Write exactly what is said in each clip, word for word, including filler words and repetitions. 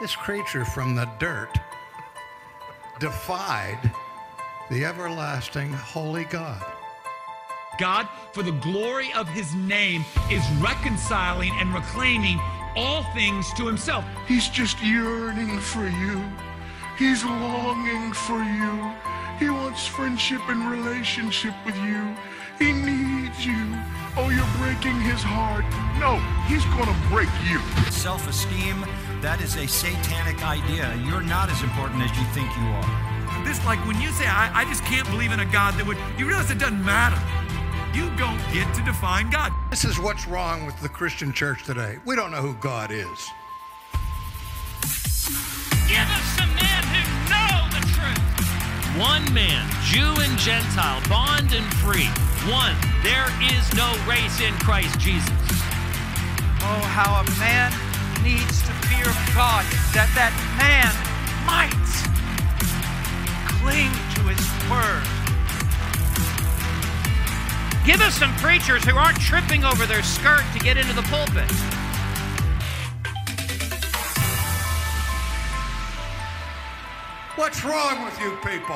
This creature from the dirt defied the everlasting holy God. God, for the glory of his name, is reconciling and reclaiming all things to himself. He's just yearning for you. He's longing for you. He wants friendship and relationship with you. He needs you. Oh, you're breaking his heart. No, he's gonna break you. Self-esteem, that is a satanic idea. You're not as important as you think you are. This, like when you say, I, I just can't believe in a God that would, you realize it doesn't matter. You don't get to define God. This is what's wrong with the Christian church today. We don't know who God is. Give us some men who know the truth. One man, Jew and Gentile, bond and free. One, there is no race in Christ Jesus. Oh, how a man needs to fear God, that that man might cling to his word. Give us some preachers who aren't tripping over their skirt to get into the pulpit. What's wrong with you people?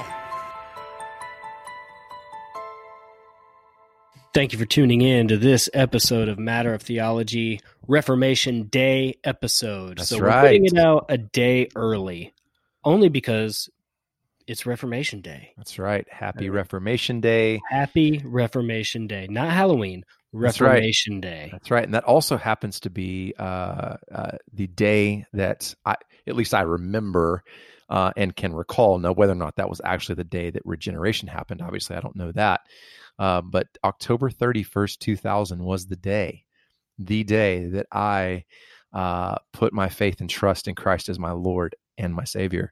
Thank you for tuning in to this episode of Matter of Theology Reformation Day episode. That's so right. We're putting it out a day early, only because it's Reformation Day. That's right. Happy Reformation Day. Happy Reformation Day. Not Halloween. Reformation That's right. Day. That's right. And that also happens to be uh, uh, the day that I, at least I remember uh, and can recall. Now, whether or not that was actually the day that regeneration happened, obviously I don't know that. Uh, but October thirty-first, two thousand was the day, the day that I uh, put my faith and trust in Christ as my Lord and my Savior.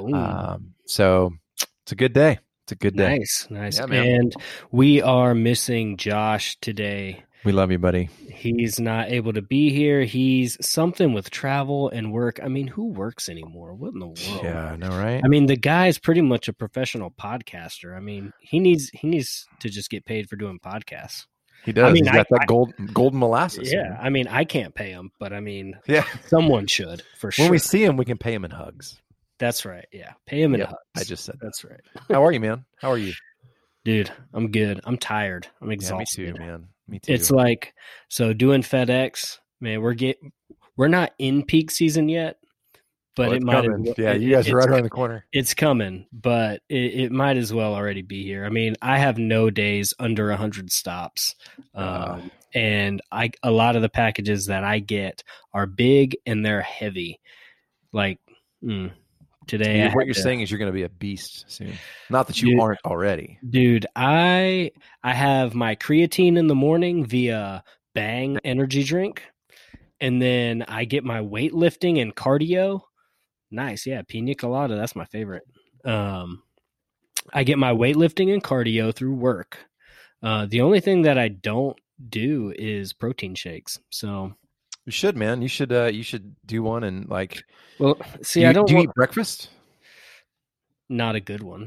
Um, so it's a good day. It's a good day. Nice, nice. Yeah, man. And we are missing Josh today. We love you, buddy. He's not able to be here. He's something with travel and work. I mean, who works anymore? What in the world? Yeah, I know, right? I mean, the guy's pretty much a professional podcaster. I mean, he needs he needs to just get paid for doing podcasts. He does. I mean, He's got I- that gold, golden molasses. Yeah, man. I mean, I can't pay him, but I mean, Yeah. someone should for sure. When we see him, we can pay him in hugs. That's right. Yeah, pay him in Yep, hugs. I just said that. That's right, How are you, man? How are you? dude. I'm good. I'm tired. I'm Yeah, me exhausted. too, man. Me too. It's like, so doing FedEx, man. We're get we're not in peak season yet, but Well, it it's might. coming. As well, Yeah, it- you guys are it's- right around the corner. It's coming, but it, it might as well already be here. I mean, I have no days under a hundred stops, um, Uh. and I a lot of the packages that I get are big and they're heavy. Like mm, today, You- I what had you're to- saying is you're going to be a beast soon. Not that you Dude. aren't already. dude. I I have my creatine in the morning via Bang energy drink, and then I get my weightlifting and cardio. Nice, yeah, pina colada. That's my favorite. Um, I get my weightlifting and cardio through work. Uh, the only thing that I don't do is protein shakes. So, You should, man. You should. Uh, you should do one and like. well, see, do you, I don't do you want eat breakfast? not a good one.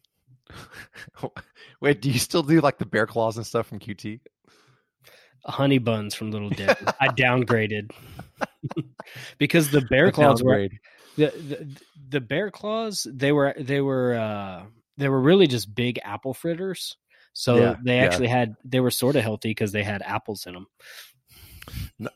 Wait, do you still do like the bear claws and stuff from Q T? Honey buns from Little Debbie. I downgraded because the bear The claws were downgrade. the, the the bear claws. They were they were uh, they were really just big apple fritters. So Yeah, they yeah. actually had they were sort of healthy because they had apples in them. No.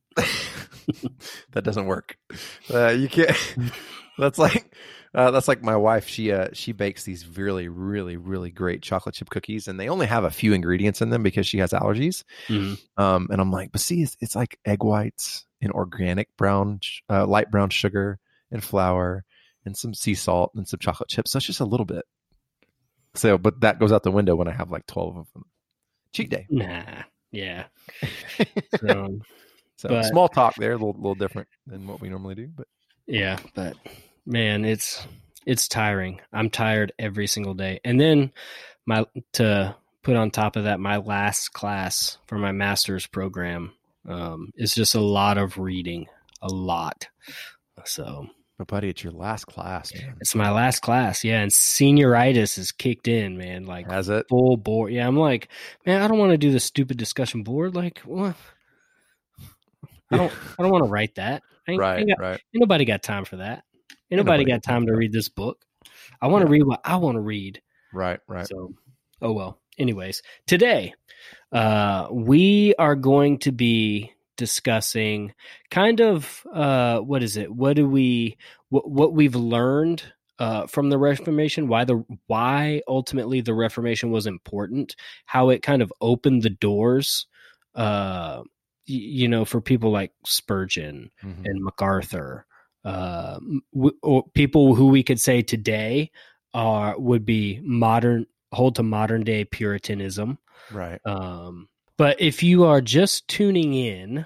That doesn't work. Uh, you can't. That's like uh, that's like my wife. She uh, she bakes these really really really great chocolate chip cookies, and they only have a few ingredients in them because she has allergies. Mm-hmm. Um, and I'm like, but see, it's, it's like egg whites and organic brown, uh, light brown sugar and flour and some sea salt and some chocolate chips. So it's just a little bit. So, but that goes out the window when I have like twelve of them. Cheat day. Nah, yeah. So, So but- small talk there, a little, little different than what we normally do, but yeah, but man, it's it's tiring. I'm tired every single day. And then my to put on top of that, my last class for my master's program um, is just a lot of reading, a lot. So, but buddy, it's your last class, man. it's my last class, yeah. And senioritis is kicked in, man. Like Has it? full board. Yeah, I'm like, man, I don't want to do the stupid discussion board. Like, what? I don't, I don't want to write that. Ain't, right, ain't, got, right. ain't nobody got time for that. Ain't nobody, nobody got time to read this book. I want to yeah. read what I want to read. Right, right. So, oh well. Anyways, today uh, we are going to be discussing kind of uh, what is it? What do we? What, what we've learned uh, from the Reformation? Why the why ultimately the Reformation was important? How it kind of opened the doors, uh, y- you know, for people like Spurgeon mm-hmm. and MacArthur, uh, w- or people who we could say today are would be modern. Hold to modern day Puritanism. Right. Um, but if you are just tuning in,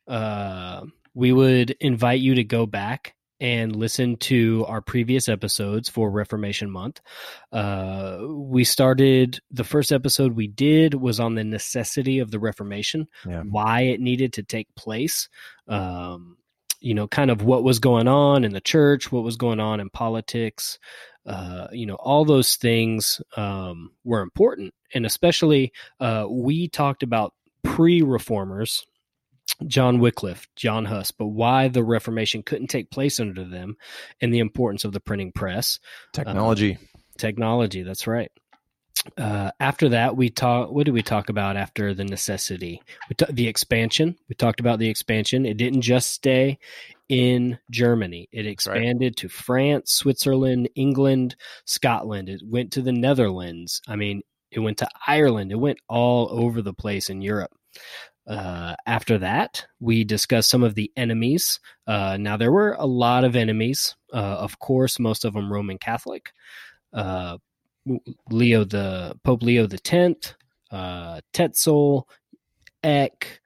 uh, we would invite you to go back and listen to our previous episodes for Reformation Month. Uh, we started, the first episode we did was on the necessity of the Reformation, yeah. why it needed to take place. Um, you know, kind of what was going on in the church, what was going on in politics. Uh, you know, all those things um, were important. And especially uh, we talked about pre-reformers, John Wycliffe, John Huss, but why the Reformation couldn't take place under them and the importance of the printing press. Technology. Uh, technology, that's right. Uh, after that, we talk. What did we talk about after the necessity? We ta- the expansion. We talked about the expansion. It didn't just stay in Germany. It expanded right. to France, Switzerland, England, Scotland. It went to the Netherlands. I mean, it went to Ireland. It went all over the place in Europe. Uh, after that, we discussed some of the enemies. Uh, now, there were a lot of enemies. Uh, of course, most of them Roman Catholic. Uh, Leo the Pope Leo the Tenth, uh, Tetzel, Eck,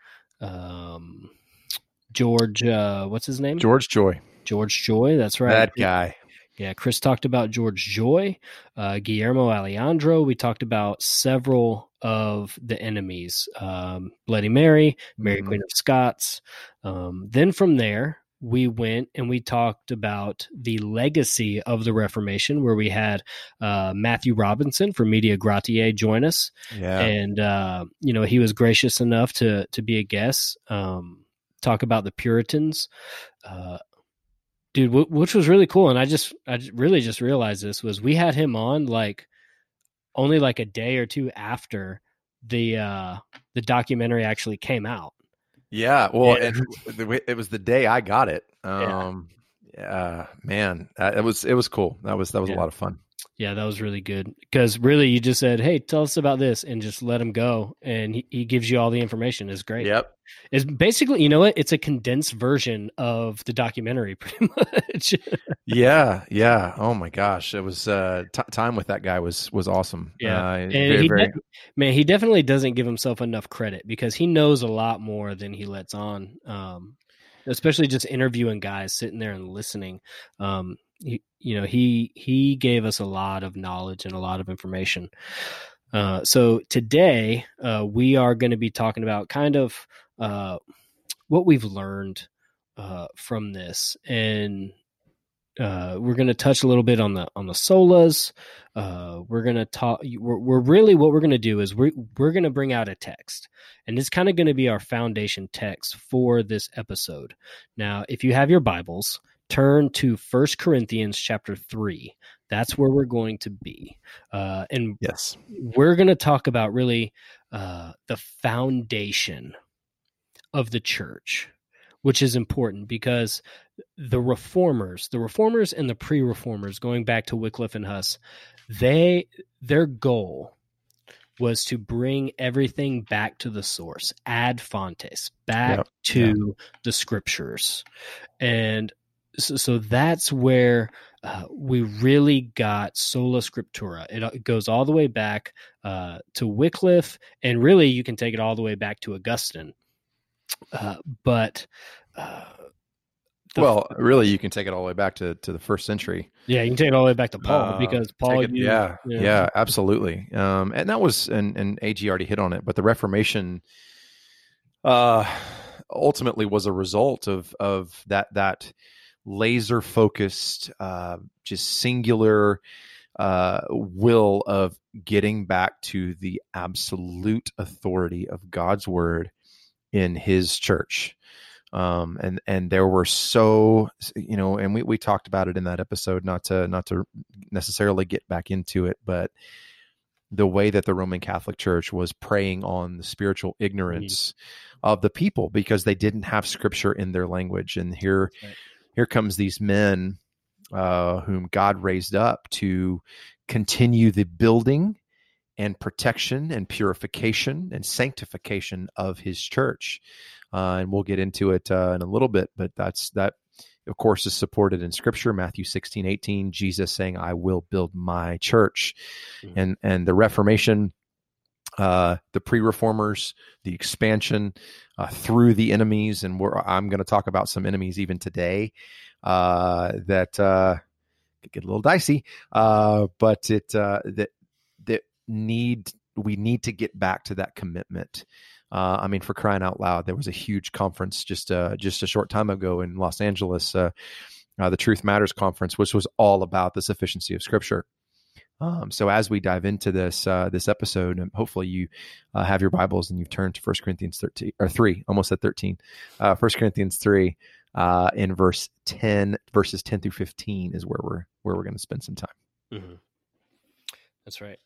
um, George. Uh, what's his name? George Joy. George Joy. That's right. That guy. Yeah, Chris talked about George Joy, uh, Guillermo Alejandro. We talked about several of the enemies: um, Bloody Mary, Mary mm-hmm. Queen of Scots. Um, then from there, we went and we talked about the legacy of the Reformation, where we had uh, Matthew Robinson from Media Gratiae join us. Yeah. And, uh, you know, he was gracious enough to to be a guest, um, talk about the Puritans. Uh, dude, w- which was really cool. And I just, I really just realized this was we had him on like only like a day or two after the uh, the documentary actually came out. Yeah, well, yeah. And it was the day I got it. Um, yeah, uh, man, it was it was cool. That was that was yeah. a lot of fun. Yeah, that was really good because really you just said, "Hey, tell us about this," and just let him go, and he, he gives you all the information. It's great. Yep. It's basically, you know what? It's a condensed version of the documentary, pretty much. yeah, yeah. Oh my gosh, it was uh, t- time with that guy was was awesome. Yeah, uh, and very, he very... De- man, he definitely doesn't give himself enough credit because he knows a lot more than he lets on. Um, especially just interviewing guys, sitting there and listening. Um, he, you know, he he gave us a lot of knowledge and a lot of information. Uh, so today uh, we are going to be talking about kind of uh, what we've learned uh, from this, and uh, we're going to touch a little bit on the on the solas. Uh, we're going to talk. We're, we're really what we're going to do is we're we're going to bring out a text, and it's kind of going to be our foundation text for this episode. Now, if you have your Bibles, turn to First Corinthians chapter three. That's where we're going to be. Uh, and yes, we're going to talk about really uh, the foundation of the church, which is important because the reformers, the reformers and the pre-reformers, going back to Wycliffe and Huss, they their goal was to bring everything back to the source, ad fontes, back yep. to yeah. the scriptures. And so, so that's where uh, we really got sola scriptura. It, it goes all the way back uh, to Wycliffe, and really you can take it all the way back to Augustine. Uh, but uh, the, well, really, you can take it all the way back to, to the first century. Yeah, you can take it all the way back to Paul uh, because Paul. It, used, yeah, yeah, yeah, absolutely. Um, and that was, and, and A G already hit on it, but the Reformation uh, ultimately was a result of of that that laser focused, uh, just singular uh, will of getting back to the absolute authority of God's word in His church. Um, and, and there were so, you know, and we, we talked about it in that episode, not to, not to necessarily get back into it, but the way that the Roman Catholic Church was preying on the spiritual ignorance mm-hmm. of the people because they didn't have scripture in their language. And here, right. here comes these men uh, whom God raised up to continue the building and protection and purification and sanctification of his church. Uh, and we'll get into it uh, in a little bit, but that's, that of course is supported in scripture, Matthew sixteen, eighteen, Jesus saying, I will build my church. Mm-hmm. And, and the Reformation, uh, the pre-reformers, the expansion uh, through the enemies. And we're, I'm going to talk about some enemies even today uh, that uh, get a little dicey, uh, but it, uh, that, that need, we need to get back to that commitment. Uh, I mean, for crying out loud, there was a huge conference just uh, just a short time ago in Los Angeles, uh, uh, the Truth Matters conference, which was all about the sufficiency of Scripture. Um, so as we dive into this uh, this episode, and hopefully you uh, have your Bibles and you've turned to First Corinthians thirteen or three, almost at thirteen, uh, First Corinthians three uh, in verse ten, verses ten through fifteen is where we're where we're going to spend some time. Mm-hmm. That's right.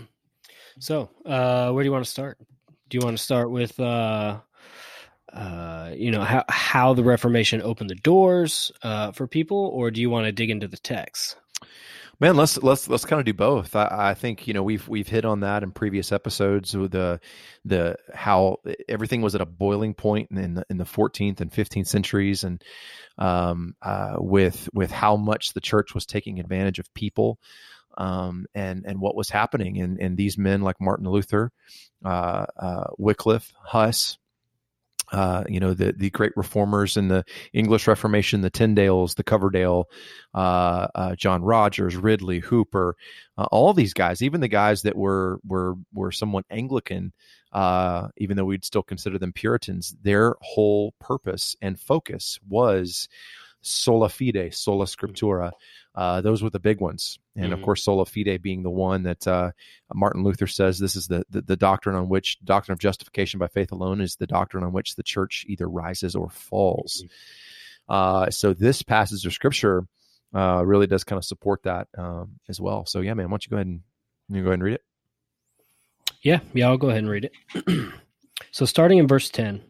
So uh, where do you want to start? Do you want to start with, uh, uh, you know, how how the Reformation opened the doors uh, for people, or do you want to dig into the text? Man, let's let's let's kind of do both. I, I think you know we've we've hit on that in previous episodes with the the how everything was at a boiling point in the in the fourteenth and fifteenth centuries, and um, uh, with with how much the church was taking advantage of people. Um, and, and what was happening. And, and these men like Martin Luther, uh, uh, Wycliffe, Huss, uh, you know, the, the great reformers in the English Reformation, the Tyndales, the Coverdale, uh, uh, John Rogers, Ridley, Hooper, uh, all these guys, even the guys that were, were, were somewhat Anglican, uh, even though we'd still consider them Puritans, their whole purpose and focus was sola fide, sola scriptura. Uh, those were the big ones. And mm-hmm. of course, sola fide being the one that uh, Martin Luther says this is the, the the doctrine on which, doctrine of justification by faith alone is the doctrine on which the church either rises or falls. Mm-hmm. Uh, so this passage of scripture uh, really does kind of support that um, as well. So yeah, man, why don't you go ahead and you go ahead and read it? Yeah, yeah, I'll go ahead and read it. So starting in verse ten,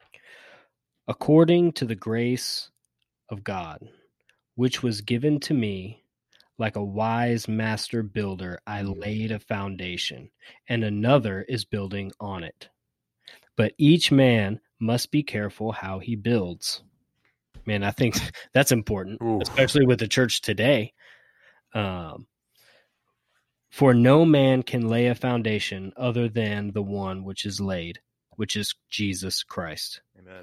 according to the grace of God, which was given to me, like a wise master builder, I laid a foundation, and another is building on it. But each man must be careful how he builds. Man, I think that's important, Ooh. especially with the church today. Um, for no man can lay a foundation other than the one which is laid, which is Jesus Christ. Amen.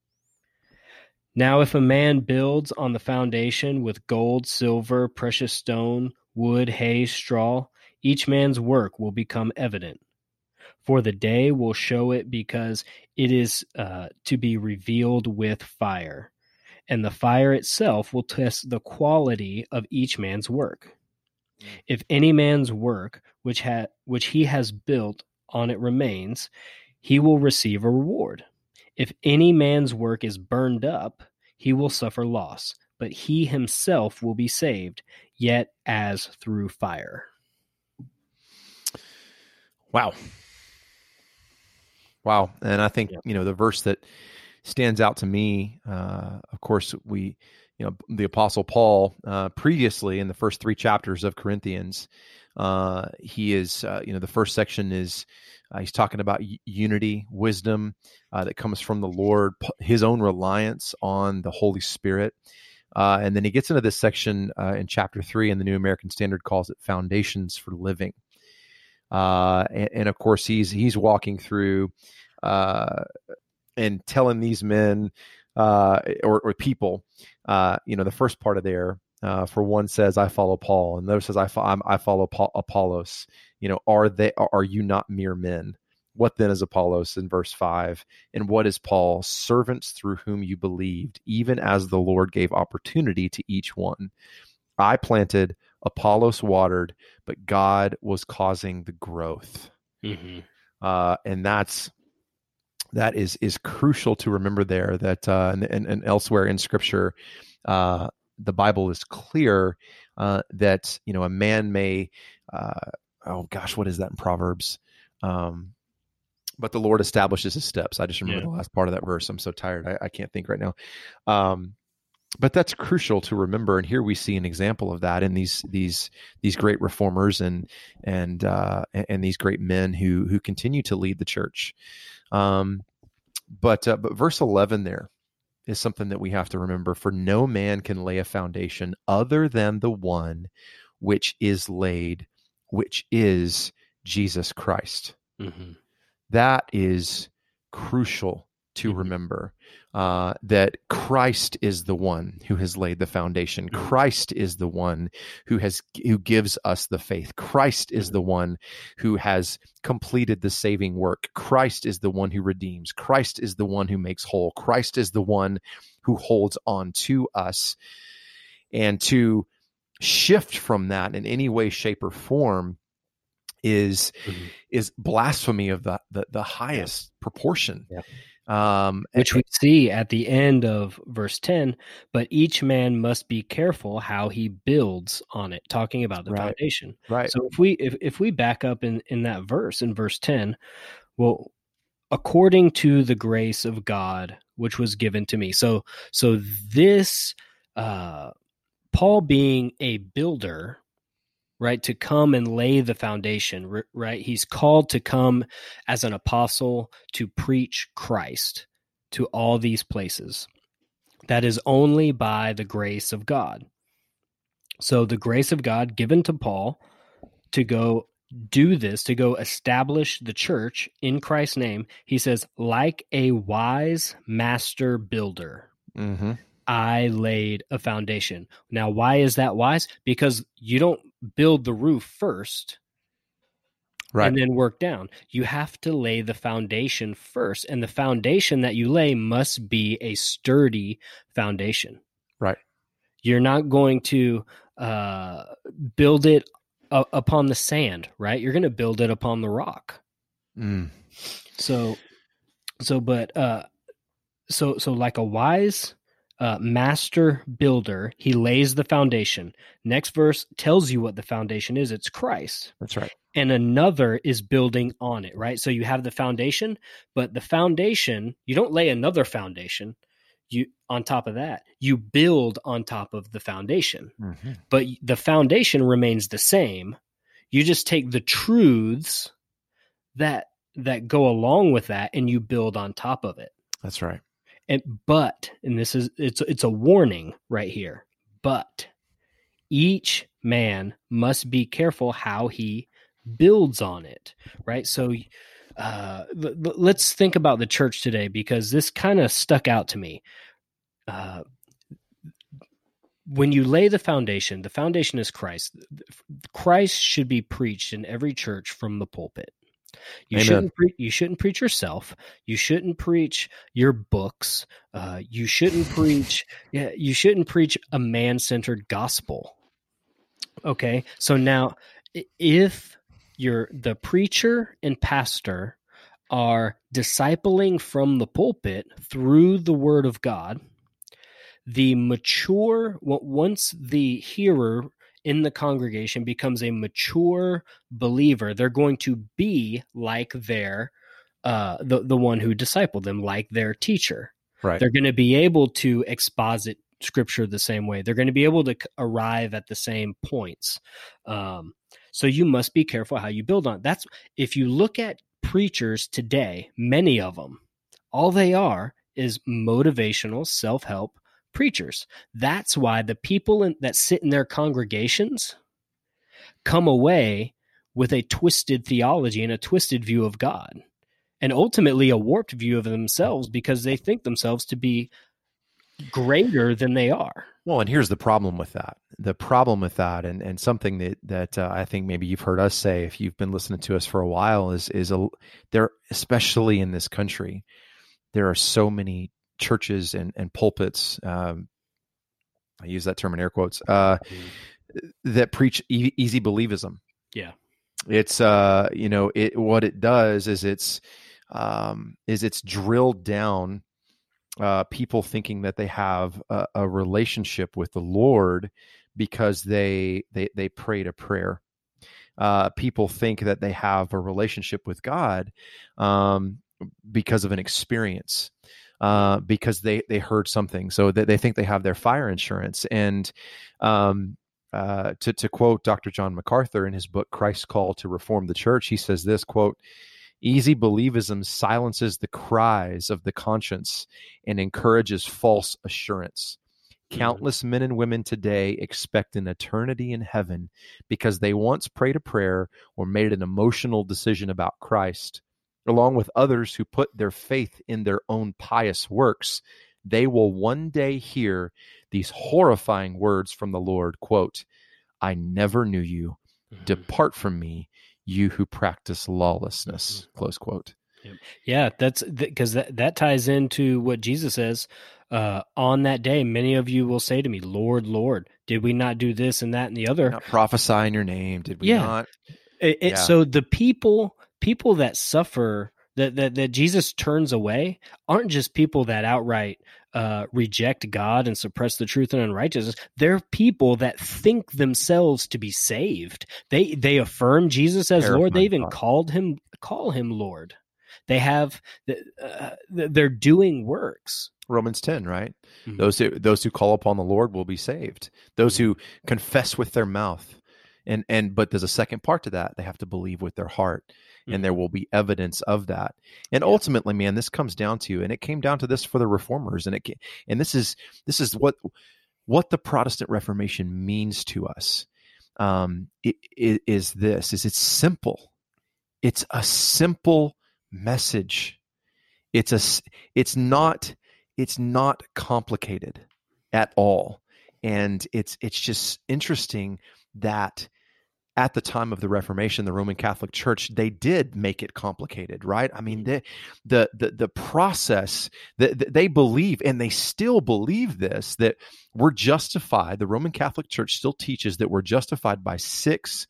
Now, if a man builds on the foundation with gold, silver, precious stone, wood, hay, straw, each man's work will become evident. For the day will show it, because it is uh, to be revealed with fire. And the fire itself will test the quality of each man's work. If any man's work which ha- which he has built on it remains, he will receive a reward. If any man's work is burned up, he will suffer loss, but he himself will be saved, yet as through fire. Wow. Wow. And I think, yeah. you know, the verse that stands out to me, uh, of course, we, you know, the Apostle Paul, uh, previously in the first three chapters of Corinthians, uh, he is, uh, you know, the first section is, Uh, he's talking about unity, wisdom uh, that comes from the Lord, his own reliance on the Holy Spirit. Uh, and then he gets into this section uh, in chapter three, and the New American Standard calls it Foundations for Living. Uh, and, and of course, he's he's walking through uh, and telling these men uh, or, or people, uh, you know, the first part of there, uh, for one says, I follow Paul, and the other says, I, fo- I follow Paul, Apollos. You know, are they, are you not mere men? What then is Apollos in verse five? And what is Paul? Servants through whom you believed, even as the Lord gave opportunity to each one. I planted, Apollos watered, but God was causing the growth. Mm-hmm. Uh, and that's, that is is crucial to remember there. That uh, and, and and elsewhere in Scripture, uh, the Bible is clear uh, that you know a man may. Uh, oh gosh, what is that in Proverbs? Um, but the Lord establishes his steps. I just remember yeah. the last part of that verse. I'm so tired. I, I can't think right now. Um, but that's crucial to remember. And here we see an example of that in these, these, these great reformers and, and, uh, and these great men who, who continue to lead the church. Um, but, uh, but verse eleven there is something that we have to remember. For no man can lay a foundation other than the one which is laid, which is Jesus Christ. Mm-hmm. That is crucial to mm-hmm. remember, uh, that Christ is the one who has laid the foundation. Mm-hmm. Christ is the one who has, who gives us the faith. Christ is mm-hmm. the one who has completed the saving work. Christ is the one who redeems. Christ is the one who makes whole. Christ is the one who holds on to us. And to shift from that in any way, shape, or form is mm-hmm. is blasphemy of the the, the highest yeah. proportion. Yeah. Um, Which we see at the end of verse ten, but each man must be careful how he builds on it, talking about the right. foundation. Right. So if we if, if we back up in, in that verse, in verse ten, well, according to the grace of God, which was given to me. So so this uh, Paul being a builder, right, to come and lay the foundation, right? He's called to come as an apostle to preach Christ to all these places. That is only by the grace of God. So the grace of God given to Paul to go do this, to go establish the church in Christ's name, he says, like a wise master builder. Mm-hmm. I laid a foundation. Now, why is that wise? Because you don't build the roof first right. and then work down. You have to lay the foundation first. And the foundation that you lay must be a sturdy foundation. Right. You're not going to uh, build it uh, upon the sand, right? You're going to build it upon the rock. Mm. So, so, but, uh, so, so like a wise Uh, master builder, he lays the foundation. Next verse tells you what the foundation is. It's Christ. That's right. And another is building on it, right? So you have the foundation, but the foundation, you don't lay another foundation you on top of that. You build on top of the foundation. Mm-hmm. But the foundation remains the same. You just take the truths that that go along with that and you build on top of it. That's right. And but, and this is, it's it's a warning right here, but each man must be careful how he builds on it, right? So uh, l- l- let's think about the church today, because this kind of stuck out to me. Uh, when you lay the foundation, the foundation is Christ. Christ should be preached in every church from the pulpit. You Amen. shouldn't pre- you shouldn't preach yourself. You shouldn't preach your books. Uh, you shouldn't preach. Yeah, you shouldn't preach a man-centered gospel. Okay, so now if you're the preacher and pastor are discipling from the pulpit through the Word of God, the mature once the hearer in the congregation becomes a mature believer, they're going to be like their uh, the the one who discipled them, like their teacher. Right. They're going to be able to exposit Scripture the same way. They're going to be able to arrive at the same points. Um, so you must be careful how you build on it. That's if you look at preachers today, many of them, all they are is motivational self-help preachers. That's why the people in, that sit in their congregations come away with a twisted theology and a twisted view of God, and ultimately a warped view of themselves because they think themselves to be greater than they are. Well, and here's the problem with that. The problem with that, and, and something that that uh, I think maybe you've heard us say if you've been listening to us for a while is is a there, especially in this country, there are so many churches and, and pulpits, um, I use that term in air quotes, uh, that preach e- easy believism. Yeah. It's, uh, you know, it, what it does is it's, um, is it's drilled down uh, people thinking that they have a, a relationship with the Lord because they they they prayed a prayer. Uh, people think that they have a relationship with God um, because of an experience, uh, because they they heard something, so that they think they have their fire insurance. And um, uh, to to quote Doctor John MacArthur in his book Christ's Call to Reform the Church, he says this, quote, "Easy believism silences the cries of the conscience and encourages false assurance. Countless men and women today expect an eternity in heaven because they once prayed a prayer or made an emotional decision about Christ. Along with others who put their faith in their own pious works, they will one day hear these horrifying words from the Lord, quote, 'I never knew you. Depart from me, you who practice lawlessness,' close quote." Yeah, that's because that, that ties into what Jesus says. Uh, on that day, many of you will say to me, Lord, Lord, did we not do this and that and the other? Not prophesy in your name, did we yeah. not? It, it, yeah. So the people people that suffer, that, that, that Jesus turns away, aren't just people that outright uh, reject God and suppress the truth and unrighteousness. They're people that think themselves to be saved. They they affirm Jesus as Terrifying Lord. They even thought. called him call him Lord. They have uh, they're doing works. Romans ten, right? Mm-hmm. Those who those who call upon the Lord will be saved. Those who confess with their mouth, and and but there's a second part to that. They have to believe with their heart, mm-hmm. and there will be evidence of that. And yeah. ultimately, man, this comes down to, and it came down to this for the Reformers, and it and this is this is what what the Protestant Reformation means to us. Um, it, it is this: is it's simple. It's a simple message. It's a it's not. It's not complicated at all. And it's it's just interesting that at the time of the Reformation, the Roman Catholic Church, they did make it complicated, right? I mean, the the the, the process that the, they believe, and they still believe this, that we're justified. The Roman Catholic Church still teaches that we're justified by six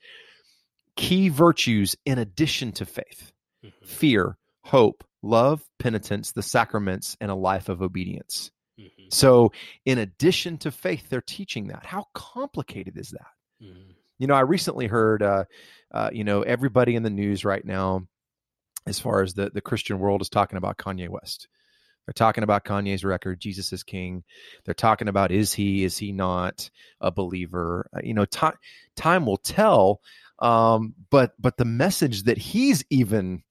key virtues in addition to faith: mm-hmm. fear, hope, love, penitence, the sacraments, and a life of obedience. Mm-hmm. So in addition to faith, they're teaching that. How complicated is that? Mm-hmm. You know, I recently heard, uh, uh, you know, everybody in the news right now, as far as the, the Christian world, is talking about Kanye West. They're talking about Kanye's record, Jesus is King. They're talking about, is he, is he not a believer? Uh, you know, time time will tell. Um, but but the message that he's even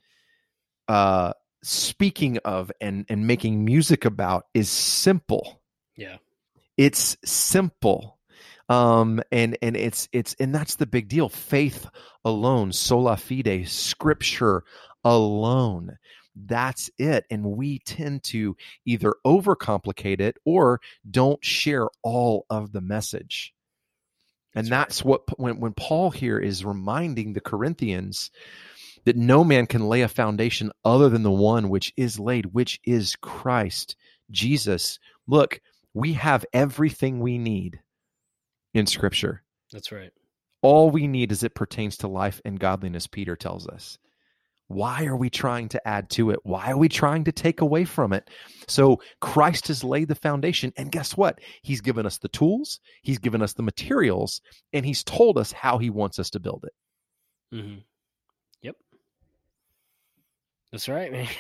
uh, speaking of and, and making music about is simple. Yeah. It's simple. Um, and, and it's, it's, and that's the big deal. Faith alone, sola fide, scripture alone. That's it. And we tend to either overcomplicate it or don't share all of the message. And that's, that's right. what, when, when Paul here is reminding the Corinthians that no man can lay a foundation other than the one which is laid, which is Christ Jesus. Look, we have everything we need in Scripture. That's right. All we need as it pertains to life and godliness, Peter tells us. Why are we trying to add to it? Why are we trying to take away from it? So Christ has laid the foundation, and guess what? He's given us the tools, he's given us the materials, and he's told us how he wants us to build it. Mm-hmm. Yep. That's right, man.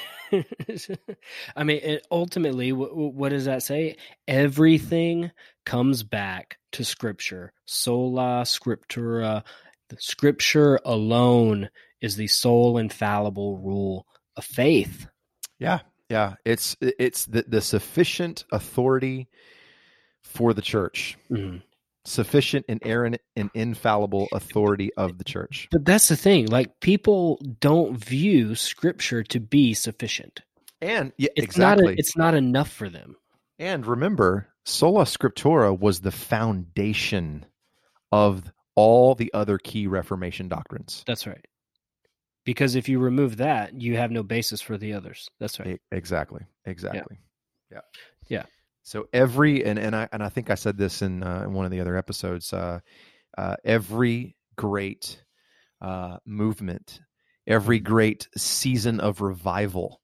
I mean, it, ultimately, w- what does that say? Everything comes back to Scripture. Sola Scriptura. The Scripture alone is the sole infallible rule of faith. Yeah, yeah. It's it's the, the sufficient authority for the church. Mm-hmm. Sufficient, inerrant, and infallible authority of the church. But that's the thing. Like, people don't view Scripture to be sufficient. And yeah, it's exactly. Not a, it's not enough for them. And remember, sola scriptura was the foundation of all the other key Reformation doctrines. That's right. Because if you remove that, you have no basis for the others. That's right. Exactly. Exactly. Yeah. Yeah. yeah. So every, and, and I and I think I said this in, uh, in one of the other episodes, uh, uh, every great uh, movement, every great season of revival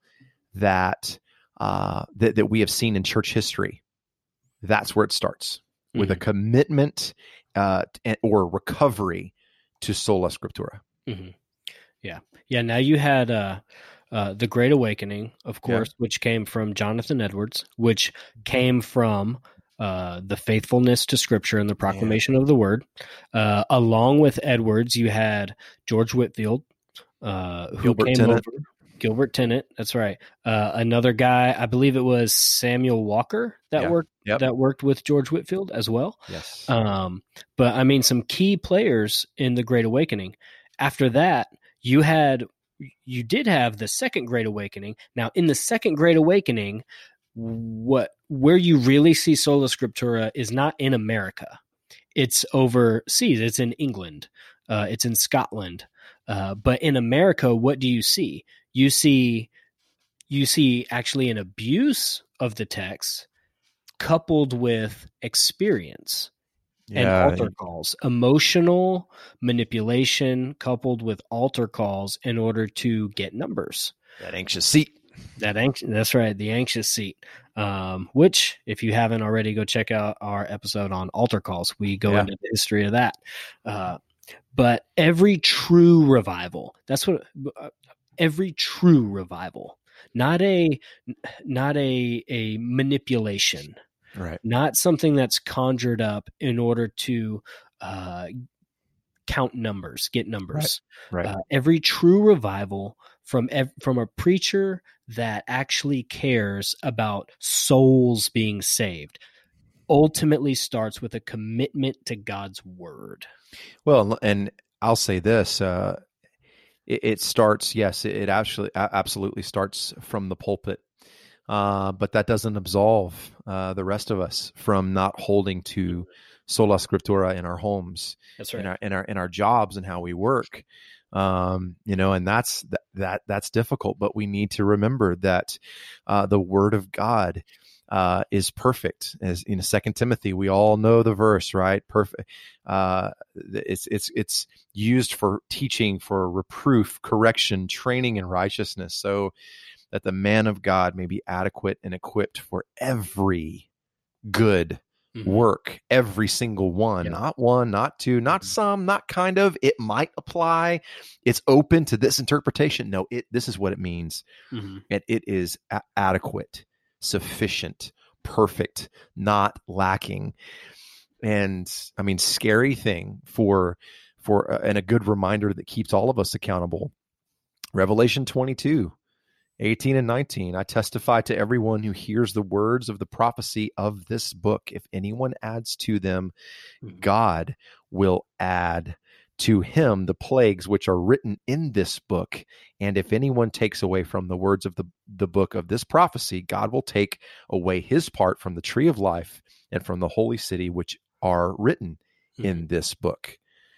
that uh, that, that we have seen in church history, that's where it starts, mm-hmm. with a commitment uh, or recovery to sola scriptura. Mm-hmm. Yeah. Yeah. Now you had uh, uh, the Great Awakening, of course, yeah. which came from Jonathan Edwards, which came from uh, the faithfulness to Scripture and the proclamation yeah. of the Word. Uh, along with Edwards, you had George Whitefield, uh, who Gilbert came Tennant. over. Gilbert Tennant, that's right. Uh, another guy, I believe it was Samuel Walker that yeah. worked yep. that worked with George Whitefield as well. Yes. Um, but I mean, some key players in the Great Awakening. After that, you had you did have the Second Great Awakening. Now, in the Second Great Awakening, what where you really see sola scriptura is not in America. It's overseas. It's in England. Uh, it's in Scotland. Uh, but in America, what do you see? You see, you see actually an abuse of the text coupled with experience yeah. and altar calls, emotional manipulation coupled with altar calls in order to get numbers. That anxious seat. That anxious, that's right, the anxious seat. Um, which, if you haven't already, go check out our episode on altar calls. We go yeah. into the history of that. Uh, but every true revival, that's what. Uh, every true revival, not a, not a, a manipulation, right? Not something that's conjured up in order to uh, count numbers, get numbers. Right. right. Uh, every true revival from ev- from a preacher that actually cares about souls being saved ultimately starts with a commitment to God's word. Well, and I'll say this. Uh, It, it starts, yes, it actually absolutely starts from the pulpit, uh, but that doesn't absolve uh, the rest of us from not holding to sola scriptura in our homes, that's right, in our in our in our jobs and how we work, um, you know, and that's that, that that's difficult. But we need to remember that uh, the Word of God uh, is perfect. As in Second Timothy, we all know the verse, right? Perfect. Uh, it's it's it's used for teaching, for reproof, correction, training in righteousness, so that the man of God may be adequate and equipped for every good mm-hmm. work, every single one, yeah. not one, not two, not mm-hmm. some, not kind of. It might apply. It's open to this interpretation. No, it. This is what it means, mm-hmm. and it is a- adequate. Sufficient, perfect, not lacking. And I mean, scary thing for, for, uh, and a good reminder that keeps all of us accountable. Revelation twenty-two, eighteen and nineteen. I testify to everyone who hears the words of the prophecy of this book. If anyone adds to them, mm-hmm. God will add to him the plagues which are written in this book. And if anyone takes away from the words of the, the book of this prophecy, God will take away his part from the tree of life and from the holy city, which are written mm-hmm. in this book.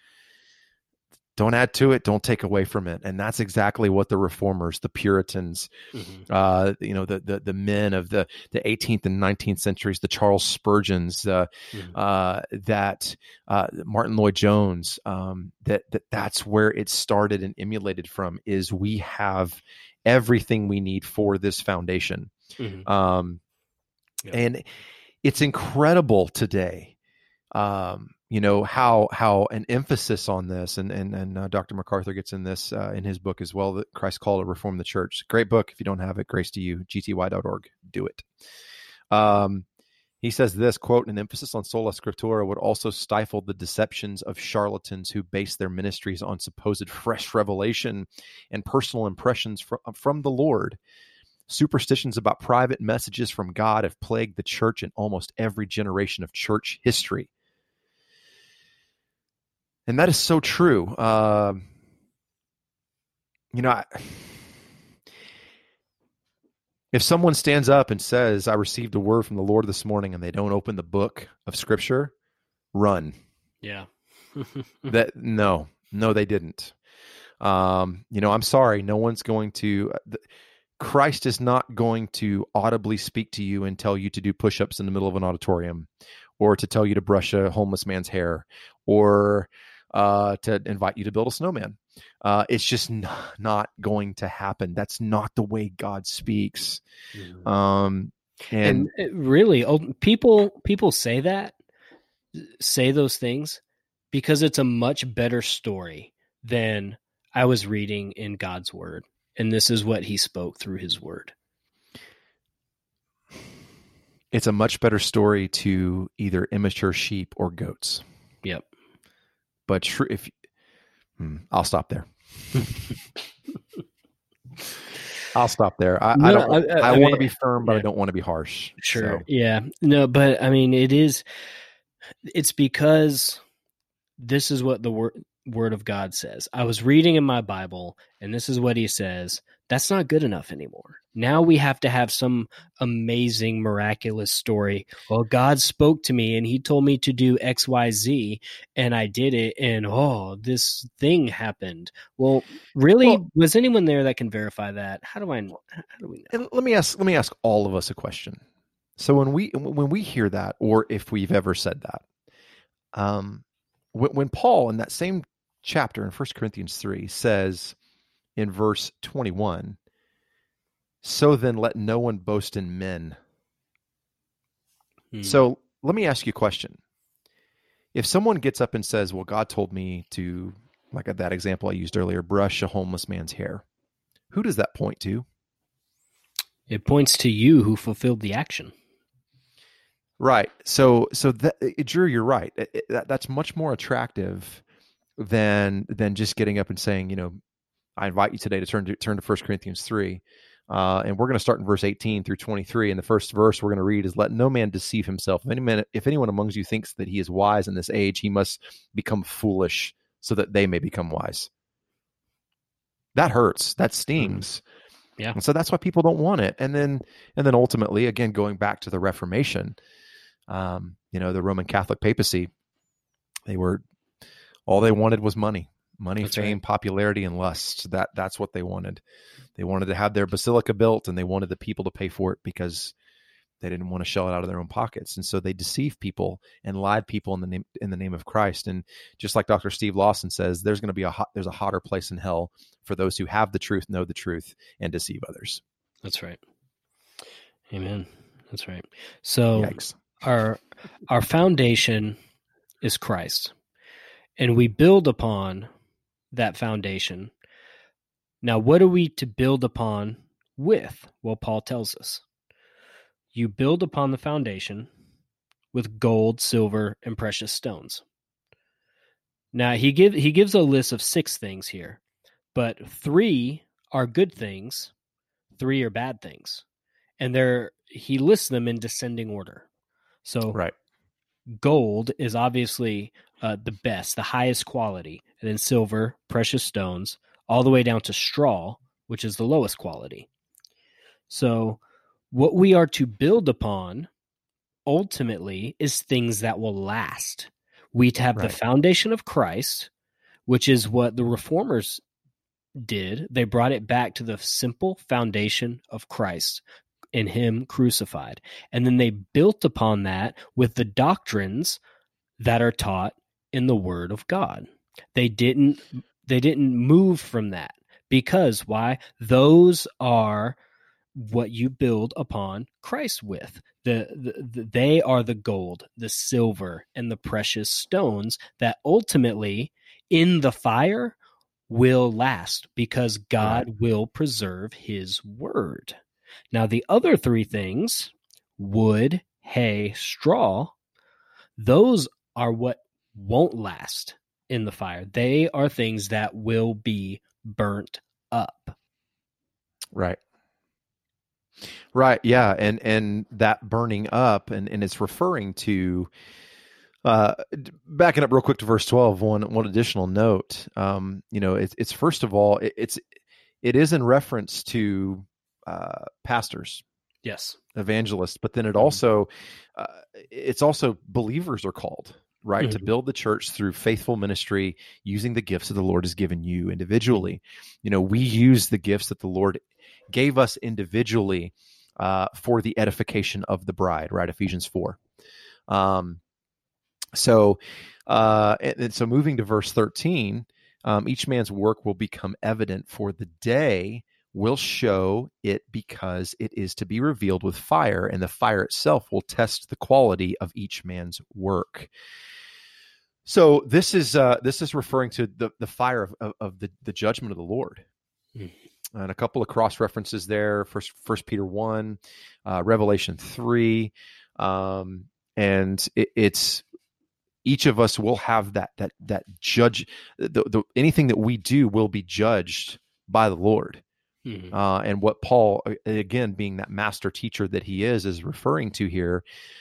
Don't add to it. Don't take away from it. And that's exactly what the reformers, the Puritans, mm-hmm. uh, you know, the, the the men of the, the eighteenth and nineteenth centuries, the Charles Spurgeons, uh, mm-hmm. uh, that uh, Martin Lloyd-Jones, um, that that that's where it started and emulated from. Is we have everything we need for this foundation, mm-hmm. um, yeah. and it's incredible today. Um, you know, how how an emphasis on this, and and and uh, Doctor MacArthur gets in this uh, in his book as well, that Christ Called to Reform the Church. Great book. If you don't have it, grace to you, G T Y dot org. Do it. Um, he says this, quote, an emphasis on sola scriptura would also stifle the deceptions of charlatans who base their ministries on supposed fresh revelation and personal impressions from, from the Lord. Superstitions about private messages from God have plagued the church in almost every generation of church history. And that is so true. Uh, you know, I, if someone stands up and says, I received a word from the Lord this morning, and they don't open the book of Scripture, run. Yeah. that No, no, they didn't. Um, you know, I'm sorry. No one's going to... Uh, Christ is not going to audibly speak to you and tell you to do push-ups in the middle of an auditorium, or to tell you to brush a homeless man's hair, or... Uh, to invite you to build a snowman. Uh, it's just n- not going to happen. That's not the way God speaks. Mm-hmm. Um, and, and really, people people say that, say those things because it's a much better story than I was reading in God's word. And this is what he spoke through his word. It's a much better story to either immature sheep or goats. Yep. But tr- if hmm, I'll stop there. I'll stop there. I, no, I don't. I, I, I want to be firm, but yeah. I don't want to be harsh. Sure. So. Yeah. No, but I mean, it is. It's because this is what the word word of God says. I was reading in my Bible, and this is what he says. That's not good enough anymore. Now we have to have some amazing, miraculous story. Well, God spoke to me and he told me to do X, Y, Z, and I did it. And oh, this thing happened. Well, really, well, was anyone there that can verify that? How do I? How do we know? Let me ask. Let me ask all of us a question. So when we when we hear that, or if we've ever said that, um, when, when Paul in that same chapter in First Corinthians three says in verse twenty-one, so then let no one boast in men. Hmm. So let me ask you a question. If someone gets up and says, well, God told me to, like that example I used earlier, brush a homeless man's hair, who does that point to? It points to you who fulfilled the action. Right. So, so that, Drew, you're right. It, it, that, that's much more attractive than than just getting up and saying, you know, I invite you today to turn to turn to First Corinthians three, uh, and we're going to start in verse eighteen through twenty-three. And the first verse we're going to read is, "Let no man deceive himself. If any man, if anyone among you thinks that he is wise in this age, he must become foolish, so that they may become wise." That hurts. That stings. Mm. Yeah. And so that's why people don't want it. And then, and then ultimately, again, going back to the Reformation, um, you know, the Roman Catholic papacy, they were all they wanted was money. Money, that's fame, right. Popularity, and lust. That that's what they wanted. They wanted to have their basilica built, and they wanted the people to pay for it because they didn't want to shell it out of their own pockets. And so they deceived people and lied people in the name in the name of Christ. And just like Doctor Steve Lawson says, there's going to be a hot, there's a hotter place in hell for those who have the truth, know the truth, and deceive others. That's right. Amen. That's right. So Yikes. our our foundation is Christ, and we build upon that foundation. Now, what are we to build upon with? Well, Paul tells us. You build upon the foundation with gold, silver, and precious stones. Now, he give he gives a list of six things here, but three are good things, three are bad things. And they're he lists them in descending order. So right. Gold is obviously uh, the best, the highest quality, and then silver, precious stones, all the way down to straw, which is the lowest quality. So what we are to build upon ultimately is things that will last. We have right. the foundation of Christ, which is what the reformers did. They brought it back to the simple foundation of Christ and him crucified. And then they built upon that with the doctrines that are taught in the Word of God. They didn't they didn't move from that because why? Those are what you build upon Christ with. The, the, the they are the gold, the silver, and the precious stones that ultimately in the fire will last because God right. will preserve his word. Now, the other three things, wood, hay, straw, those are what won't last in the fire. They are things that will be burnt up. Right. Right. Yeah. And, and that burning up, and, and it's referring to, uh, backing up real quick to verse twelve, one, one additional note. Um, you know, it's, it's first of all, it, it's, it is in reference to, uh, pastors. Yes. Evangelists. But then it also, uh, it's also believers are called, right, mm-hmm. to build the church through faithful ministry, using the gifts that the Lord has given you individually. You know, we use the gifts that the Lord gave us individually uh, for the edification of the bride, right? Ephesians four. Um, so, uh, and, and so moving to verse thirteen, Um, each man's work will become evident, for the day will show it, because it is to be revealed with fire, and the fire itself will test the quality of each man's work. So this is uh, this is referring to the the fire of, of, of the, the judgment of the Lord. Mm. And a couple of cross references there: First First Peter one, uh, Revelation three, um, and it, it's each of us will have that that that judge. The, the, anything that we do will be judged by the Lord. Mm-hmm. Uh, and what Paul, again, being that master teacher that he is, is referring to here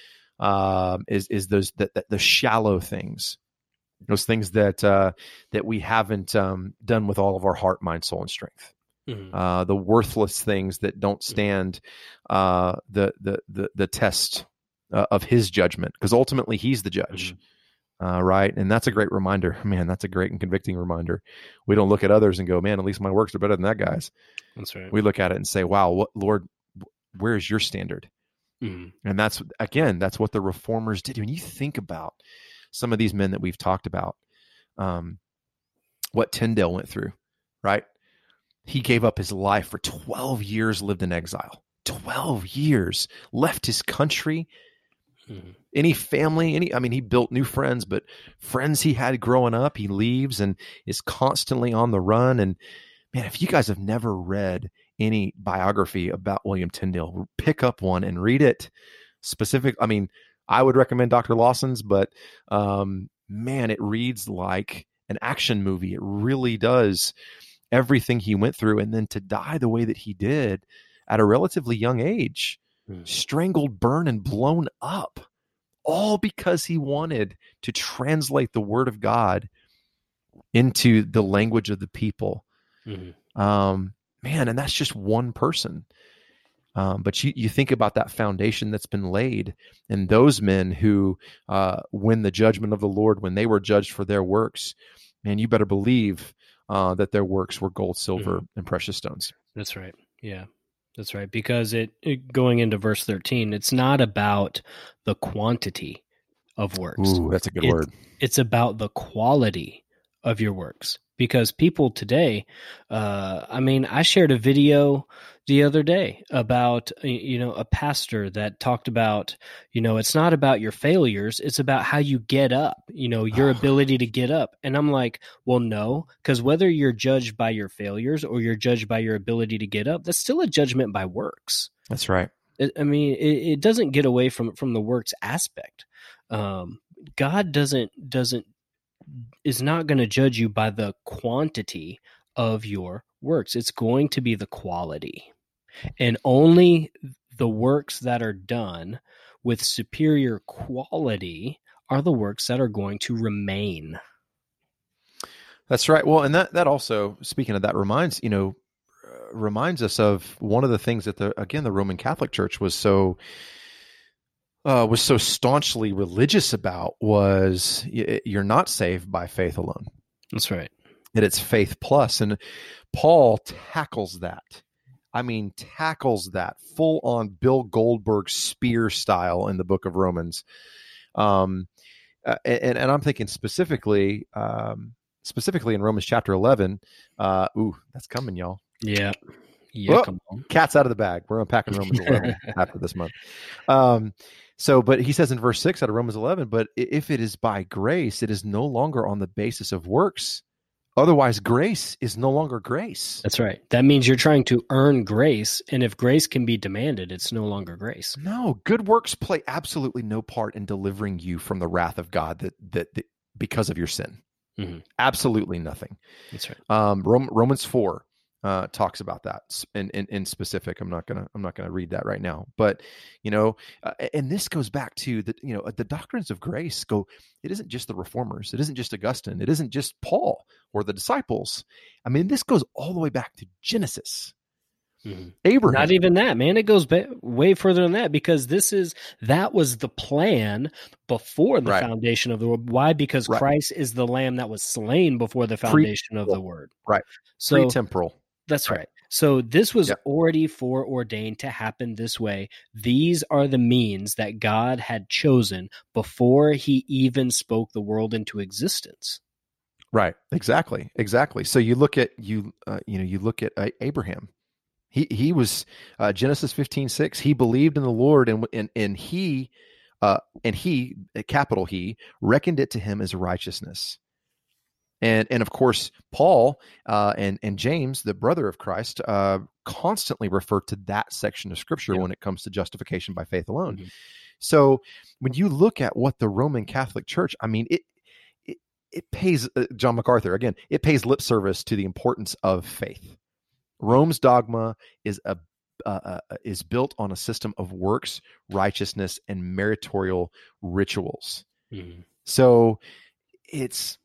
um, is is those that, that the shallow things. Those things that uh, that we haven't um, done with all of our heart, mind, soul, and strength. Mm-hmm. Uh, the worthless things that don't stand uh, the, the the the test uh, of His judgment, because ultimately He's the judge, mm-hmm. uh, right? And that's a great reminder. Man, that's a great and convicting reminder. We don't look at others and go, "Man, at least my works are better than that guy's." That's right. We look at it and say, "Wow, what, Lord, where is your standard?" Mm-hmm. And that's again, that's what the reformers did. When you think about some of these men that we've talked about, um, what Tyndale went through, right? He gave up his life for twelve years, lived in exile, twelve years, left his country, mm-hmm. any family, any, I mean, he built new friends, but friends he had growing up, he leaves and is constantly on the run. And man, if you guys have never read any biography about William Tyndale, pick up one and read it. Specific, I mean, I would recommend Doctor Lawson's, but um, man, it reads like an action movie. It really does. Everything he went through, and then to die the way that he did at a relatively young age, mm. strangled, burned, and blown up, all because he wanted to translate the Word of God into the language of the people. Mm-hmm. Um, man, and that's just one person. Um, but you, you think about that foundation that's been laid, and those men who, uh, when the judgment of the Lord, when they were judged for their works, man, you better believe uh, that their works were gold, silver, mm-hmm. and precious stones. That's right. Yeah, that's right. Because it, it going into verse thirteen, it's not about the quantity of works. Ooh, that's a good it, word. It's about the quality of your works. Because people today, uh, I mean, I shared a video the other day about, you know, a pastor that talked about, you know, it's not about your failures, it's about how you get up, you know, your ability to get up. And I'm like, well, no, because whether you're judged by your failures or you're judged by your ability to get up, that's still a judgment by works. That's right. It, I mean, it, it doesn't get away from from the works aspect. Um, God doesn't doesn't. is not going to judge you by the quantity of your works. It's going to be the quality. And only the works that are done with superior quality are the works that are going to remain. That's right. Well, and that, that also, speaking of that, reminds, you know, uh, reminds us of one of the things that the, again, the Roman Catholic Church was so Uh, was so staunchly religious about was y- you're not saved by faith alone. That's right. That it's faith plus. And Paul tackles that. I mean, tackles that full on Bill Goldberg spear style in the book of Romans. Um, uh, and, and I'm thinking specifically, um, specifically in Romans chapter eleven. Uh, ooh, that's coming, y'all. Yeah. Yeah. Oh, come on. Cat's out of the bag. We're unpacking Romans eleven after this month. Um, So, but he says in verse six out of Romans eleven, but if it is by grace, it is no longer on the basis of works. Otherwise, grace is no longer grace. That's right. That means you're trying to earn grace. And if grace can be demanded, it's no longer grace. No, good works play absolutely no part in delivering you from the wrath of God that, that, that because of your sin. Mm-hmm. Absolutely nothing. That's right. Um, Rom- Romans four. Uh, talks about that in, in, in specific. I'm not gonna I'm not gonna read that right now, but you know, uh, and this goes back to the you know the doctrines of grace. Go, it isn't just the reformers, it isn't just Augustine, it isn't just Paul or the disciples. I mean, this goes all the way back to Genesis, mm-hmm. Abraham. Not even that, man. It goes ba- way further than that, because this is that was the plan before the right. foundation of the world. Why? Because right. Christ is the Lamb that was slain before the foundation Pre- of the world. Right. So pre-temporal. That's right. So this was yep. already foreordained to happen this way. These are the means that God had chosen before he even spoke the world into existence. Right. Exactly. Exactly. So you look at you, uh, you know, you look at uh, Abraham. He he was uh, Genesis fifteen six. He believed in the Lord, and and and he, uh, and he, capital He, reckoned it to him as righteousness. And and of course, Paul uh, and and James, the brother of Christ, uh, constantly refer to that section of Scripture yeah. when it comes to justification by faith alone. Mm-hmm. So when you look at what the Roman Catholic Church, I mean, it it, it pays uh, John MacArthur again. It pays lip service to the importance of faith. Rome's dogma is a uh, uh, is built on a system of works, righteousness, and meritorial rituals. Mm-hmm. So it's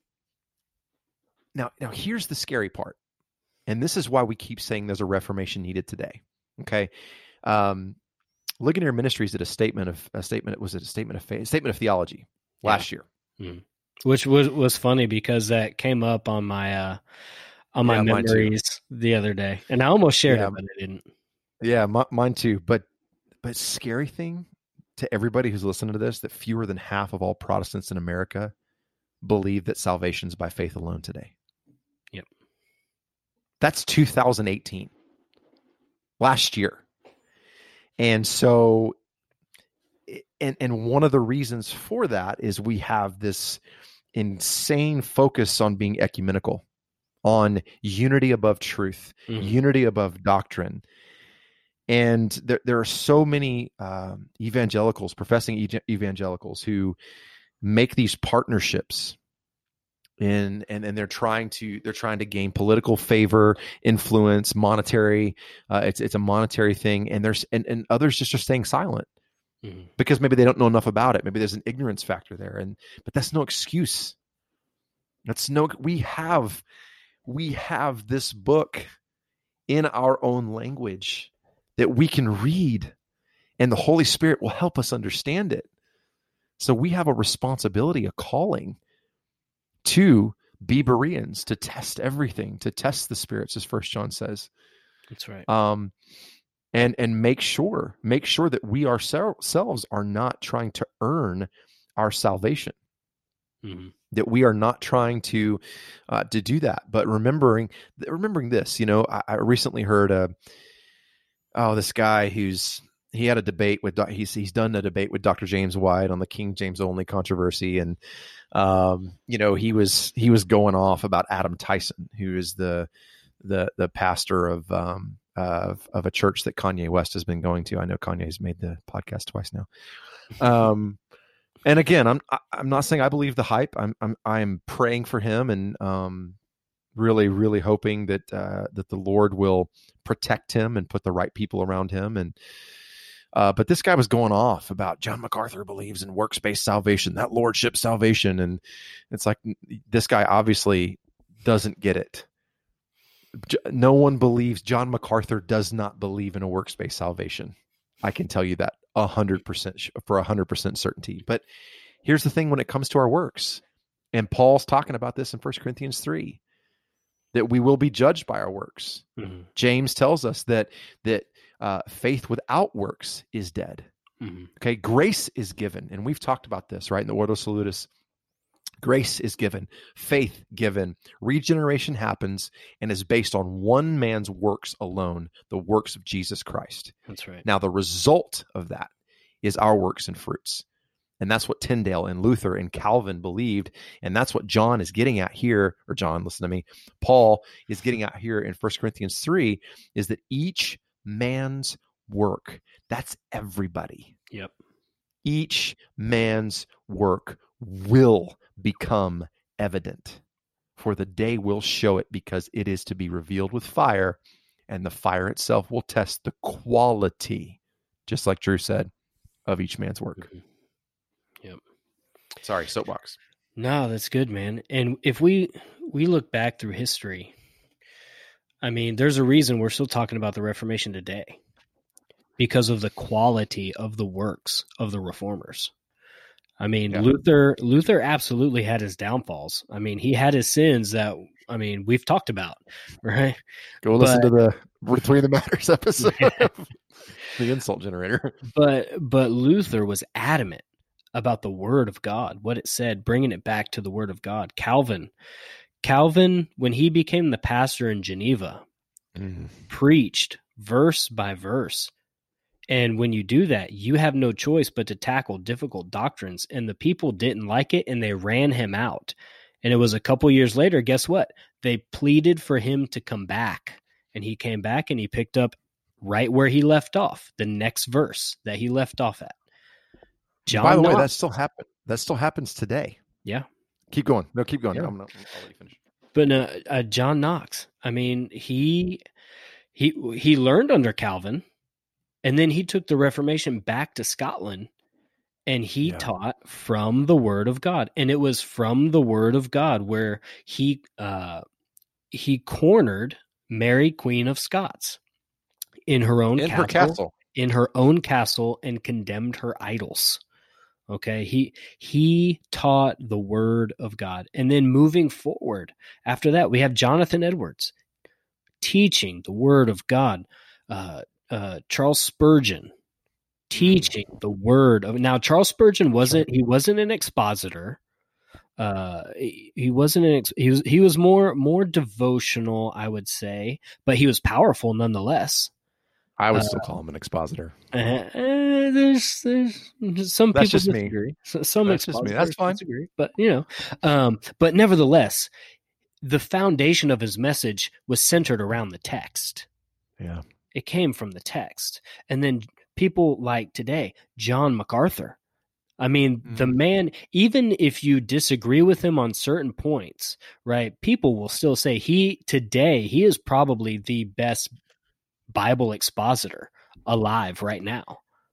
now now here's the scary part, and this is why we keep saying there's a reformation needed today. Okay, um, Ligonier Ministries did a statement of a statement. It was a statement of faith, a statement of theology last yeah. year, mm-hmm. which was was funny because that came up on my. Uh, on my yeah, memories the other day, and I almost shared yeah. it, but I didn't. Yeah, m- mine too. But, but scary thing to everybody who's listening to this, that fewer than half of all Protestants in America believe that salvation is by faith alone today. Yep. That's two thousand eighteen, last year. And so, and, and one of the reasons for that is we have this insane focus on being ecumenical, on unity above truth, mm-hmm. unity above doctrine. And there, there are so many um, evangelicals, professing e- evangelicals, who make these partnerships, in, and and they're trying to they're trying to gain political favor, influence, monetary. Uh, it's it's a monetary thing, and there's and, and others just are staying silent mm-hmm. because maybe they don't know enough about it. Maybe there's an ignorance factor there, and but that's no excuse. That's no. We have. We have this book in our own language that we can read, and the Holy Spirit will help us understand it. So we have a responsibility, a calling to be Bereans, to test everything, to test the spirits, as First John says. That's right. Um, and and make sure, make sure that we ourselves are not trying to earn our salvation. Mm-hmm. That we are not trying to uh, to do that, but remembering remembering this. You know, I, I recently heard a oh this guy who's he had a debate with he's he's done a debate with Doctor James White on the King James only controversy, and um, you know he was he was going off about Adam Tyson, who is the the the pastor of um of of a church that Kanye West has been going to. I know Kanye's made the podcast twice now. Um. And again, I'm I'm not saying I believe the hype. I'm I'm I'm praying for him, and um, really really hoping that uh, that the Lord will protect him and put the right people around him. And uh, but this guy was going off about John MacArthur believes in works-based salvation, that lordship salvation, and it's like this guy obviously doesn't get it. No one believes. John MacArthur does not believe in a works-based salvation. I can tell you that a hundred percent for a hundred percent certainty. But here's the thing: when it comes to our works, and Paul's talking about this in First Corinthians three, that we will be judged by our works. Mm-hmm. James tells us that that uh, faith without works is dead. Mm-hmm. Okay, grace is given, and we've talked about this, right? In the Ordo Salutis, grace is given, faith given, regeneration happens, and is based on one man's works alone, the works of Jesus Christ. That's right. Now, the result of that is our works and fruits. And that's what Tyndale and Luther and Calvin believed. And that's what John is getting at here, or John, listen to me, Paul is getting at here in First Corinthians three, is that each man's work, that's everybody. Yep. Each man's work will become evident, for the day will show it, because it is to be revealed with fire, and the fire itself will test the quality, just like Drew said, of each man's work. Mm-hmm. Yep. Sorry, soapbox. No, that's good, man. And if we we look back through history, I mean, there's a reason we're still talking about the Reformation today, because of the quality of the works of the reformers. I mean, yeah. Luther Luther absolutely had his downfalls. I mean, he had his sins that, I mean, we've talked about, right? Go listen but, to the Between the Matters episode of the Insult Generator. But but Luther was adamant about the Word of God, what it said, bringing it back to the Word of God. Calvin, Calvin, when he became the pastor in Geneva, mm. preached verse by verse. And when you do that, you have no choice but to tackle difficult doctrines. And the people didn't like it, and they ran him out. And it was a couple years later, guess what? They pleaded for him to come back. And he came back, and he picked up right where he left off, the next verse that he left off at. John By the Knox, way, that still happen. That still happens today. Yeah. Keep going. No, keep going. Yeah. I'm not, I'll let you finish. But uh, uh, John Knox, I mean, he he he learned under Calvin, and then he took the Reformation back to Scotland, and he yeah. taught from the Word of God. And it was from the Word of God where he uh, he cornered Mary, Queen of Scots, in her own in castle, her castle, in her own castle, and condemned her idols. Okay, he he taught the Word of God. And then moving forward, after that, we have Jonathan Edwards teaching the Word of God. Uh, uh, Charles Spurgeon teaching the Word of. Now, Charles Spurgeon wasn't he wasn't an expositor. Uh, he, he wasn't an ex, he was he was more more devotional, I would say, but he was powerful nonetheless. I would uh, still call him an expositor. Uh, uh, there's, there's some That's people just disagree. me. So, some That's just me. That's fine. Disagree, but you know, um, but nevertheless, the foundation of his message was centered around the text. Yeah, it came from the text, and then people like today, John MacArthur. I mean, mm-hmm. the man. Even if you disagree with him on certain points, right? People will still say he today he is probably the best Bible expositor alive right now.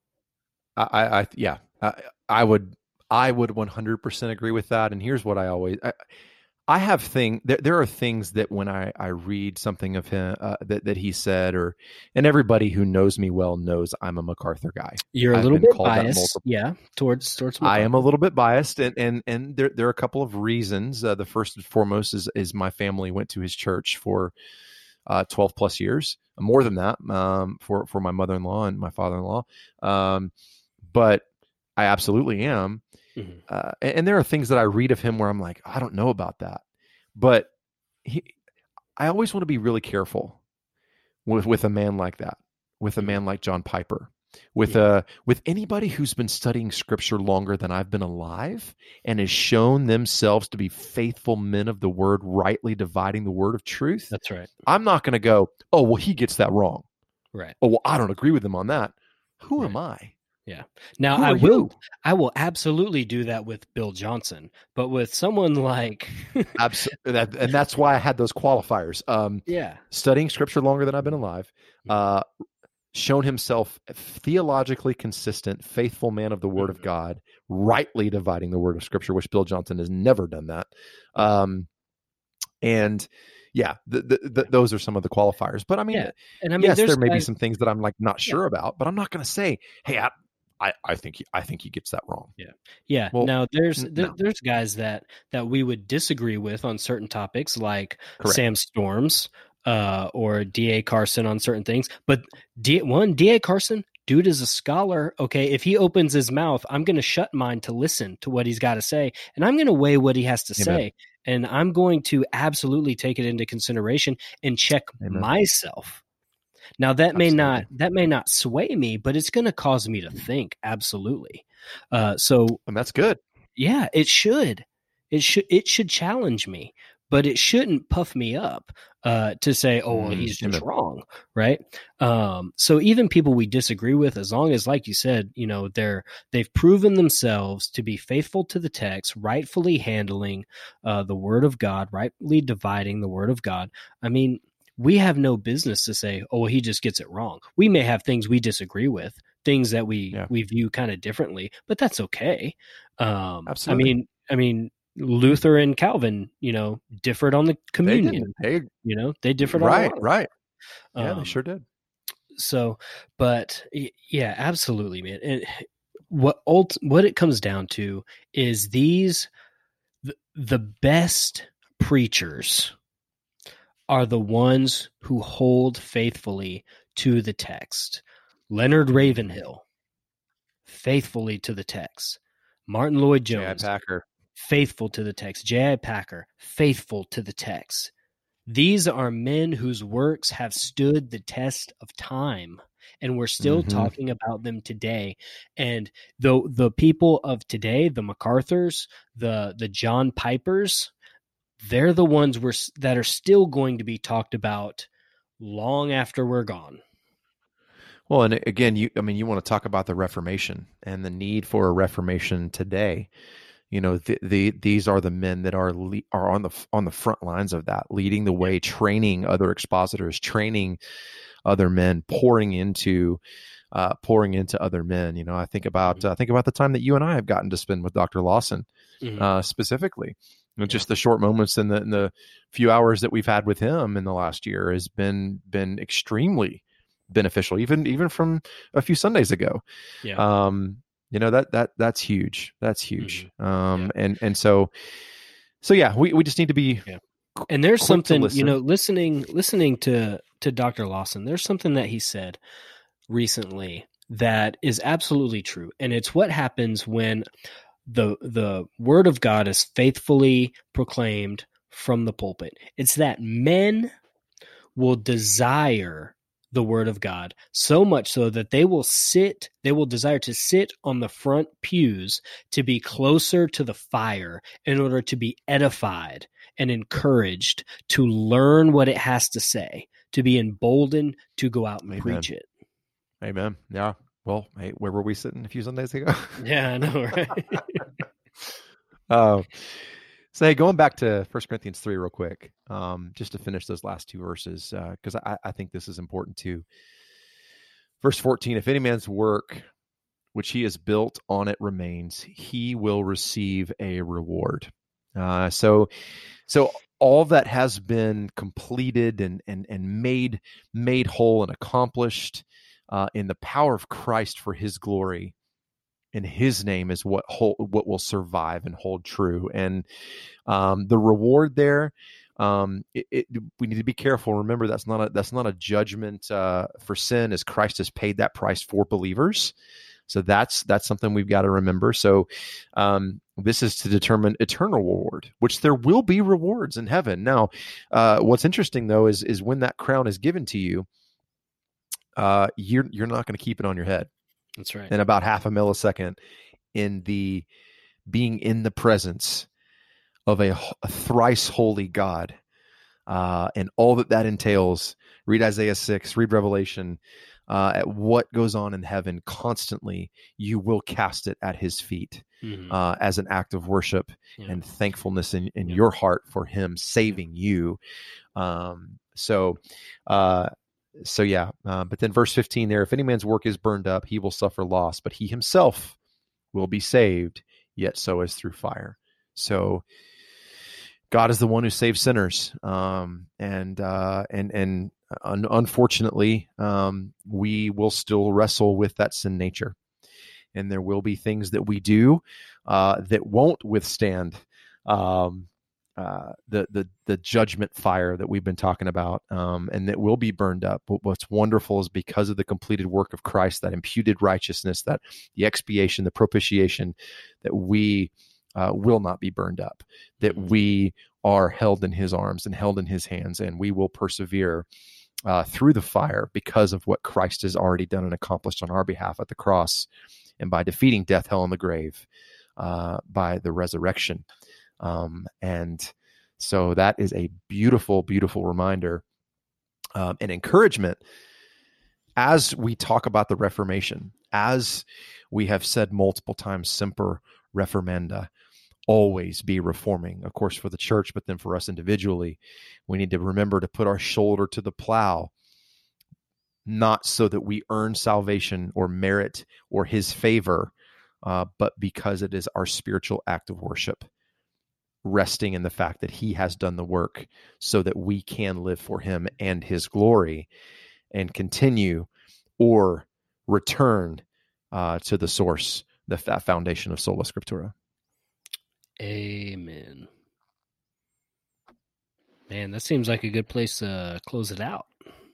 I, I yeah, I, I would, I would one hundred percent agree with that. And here's what I always, I, I have thing. There, there are things that when I, I read something of him uh, that that he said, or and everybody who knows me well knows I'm a MacArthur guy. You're a I've little been bit called that biased, multiple- yeah, towards towards. MacArthur. I am a little bit biased, and and and there there are a couple of reasons. Uh, the first and foremost is is my family went to his church for uh, twelve plus years. More than that, um, for, for my mother-in-law and my father-in-law. Um, but I absolutely am. Mm-hmm. Uh, and, and there are things that I read of him where I'm like, I don't know about that. But he, I always want to be really careful with, with a man like that, with a man like John Piper, with yeah. uh, with anybody who's been studying Scripture longer than I've been alive and has shown themselves to be faithful men of the Word, rightly dividing the Word of truth. That's right. I'm not going to go, oh, well, he gets that wrong. Right. Oh, well, I don't agree with him on that. Who right. am I? Yeah. Now Who I are will, you? I will absolutely do that with Bill Johnson, but with someone like, absolutely, that, and that's why I had those qualifiers. Um, yeah. Studying Scripture longer than I've been alive. Uh, shown himself theologically consistent, faithful man of the Word of God, rightly dividing the Word of Scripture, which Bill Johnson has never done that. Um, and yeah, the, the, the, those are some of the qualifiers. But I mean, yeah. and I mean, yes, there may guys, be some things that I'm like not sure yeah. about, but I'm not going to say, hey, I, I, I think he, I think he gets that wrong. Yeah, yeah. Well, now there's n- there, no. there's guys that that we would disagree with on certain topics, like Correct. Sam Storms. Uh, or D A Carson on certain things. But D- one, D A Carson, dude is a scholar. Okay, if he opens his mouth, I'm going to shut mine to listen to what he's got to say. And I'm going to weigh what he has to Amen. say. And I'm going to absolutely take it into consideration and check Amen. myself. Now, that absolutely. may not that may not sway me, but it's going to cause me to think. Absolutely. Uh, so, and that's good. Yeah, it should. It should. It should challenge me. But it shouldn't puff me up uh, to say, oh, well, he's just wrong, right? Um, so even people we disagree with, as long as, like you said, you know, they're they've proven themselves to be faithful to the text, rightfully handling uh, the Word of God, rightly dividing the Word of God. I mean, we have no business to say, oh, well, he just gets it wrong. We may have things we disagree with, things that we yeah. we view kind of differently, but that's okay. Um, Absolutely. I mean, I mean. Luther and Calvin, you know, differed on the communion. They, they you know, they differed right, on right. Yeah, um, they sure did. So, but yeah, absolutely, man. And what ult- what it comes down to is these the, the best preachers are the ones who hold faithfully to the text. Leonard Ravenhill, faithfully to the text. Martin Lloyd-Jones, J I Packer. faithful to the text. J I. Packer, faithful to the text. These are men whose works have stood the test of time, and we're still mm-hmm. talking about them today. And the the people of today, the MacArthurs, the the John Pipers, they're the ones we're, that are still going to be talked about long after we're gone. Well, and again, you I mean, you want to talk about the Reformation and the need for a Reformation today. You know, the, the these are the men that are le- are on the on the front lines of that, leading the way, training other expositors, training other men, pouring into uh, pouring into other men. You know, I think about uh, think about the time that you and I have gotten to spend with Doctor Lawson, mm-hmm. uh, specifically. You know, yeah. Just the short moments and the, in the few hours that we've had with him in the last year has been been extremely beneficial, even even from a few Sundays ago. Yeah. Um, You know, that that that's huge. That's huge. Mm-hmm. Um, yeah. and and so, so yeah, we, we just need to be. Yeah. And there's something, you know, listening listening to to Doctor Lawson. There's something that he said recently that is absolutely true, and it's what happens when the the word of God is faithfully proclaimed from the pulpit. It's that men will desire the word of God so much so that they will sit, they will desire to sit on the front pews to be closer to the fire in order to be edified and encouraged to learn what it has to say, to be emboldened to go out and Amen. preach it. Amen. Yeah. Well, hey, where were we sitting a few Sundays ago? Yeah, I know, right? uh, So, hey, going back to First Corinthians three real quick, um, just to finish those last two verses, because uh, I, I think this is important too. Verse fourteen, if any man's work which he has built on it remains, he will receive a reward. Uh, so, so all that has been completed and and and made made whole and accomplished uh, in the power of Christ for his glory, in his name is what hold, what will survive and hold true. And um, the reward there, um, it, it, we need to be careful. Remember, that's not a that's not a judgment uh, for sin, as Christ has paid that price for believers. So that's that's something we've got to remember. So um, this is to determine eternal reward, which there will be rewards in heaven. Now, uh, what's interesting though is is when that crown is given to you, uh, you're you're not going to keep it on your head. That's right. In about half a millisecond, in the being in the presence of a, a thrice holy God, uh, and all that that entails. Read Isaiah six, read Revelation, uh, at what goes on in heaven constantly. You will cast it at his feet, mm-hmm. uh, as an act of worship yeah. and thankfulness in, in yeah. your heart for him saving you. Um, so, uh, So yeah, uh, but then verse fifteen there, if any man's work is burned up, he will suffer loss, but he himself will be saved, yet so as through fire. So God is the one who saves sinners. Um, and, uh, and, and un- unfortunately, um, we will still wrestle with that sin nature, and there will be things that we do, uh, that won't withstand, um, Uh, the the the judgment fire that we've been talking about, um, and that will be burned up. But what's wonderful is because of the completed work of Christ, that imputed righteousness, that the expiation, the propitiation, that we uh, will not be burned up, that we are held in his arms and held in his hands, and we will persevere uh, through the fire because of what Christ has already done and accomplished on our behalf at the cross, and by defeating death, hell, and the grave, uh, by the resurrection. Um, and so that is a beautiful, beautiful reminder, um, and encouragement as we talk about the Reformation, as we have said multiple times, semper reformanda, always be reforming, of course, for the church, but then for us individually, we need to remember to put our shoulder to the plow, not so that we earn salvation or merit or his favor, uh, but because it is our spiritual act of worship, resting in the fact that he has done the work so that we can live for him and his glory, and continue or return uh, to the source, the that foundation of Sola Scriptura. Amen. Man, that seems like a good place to close it out.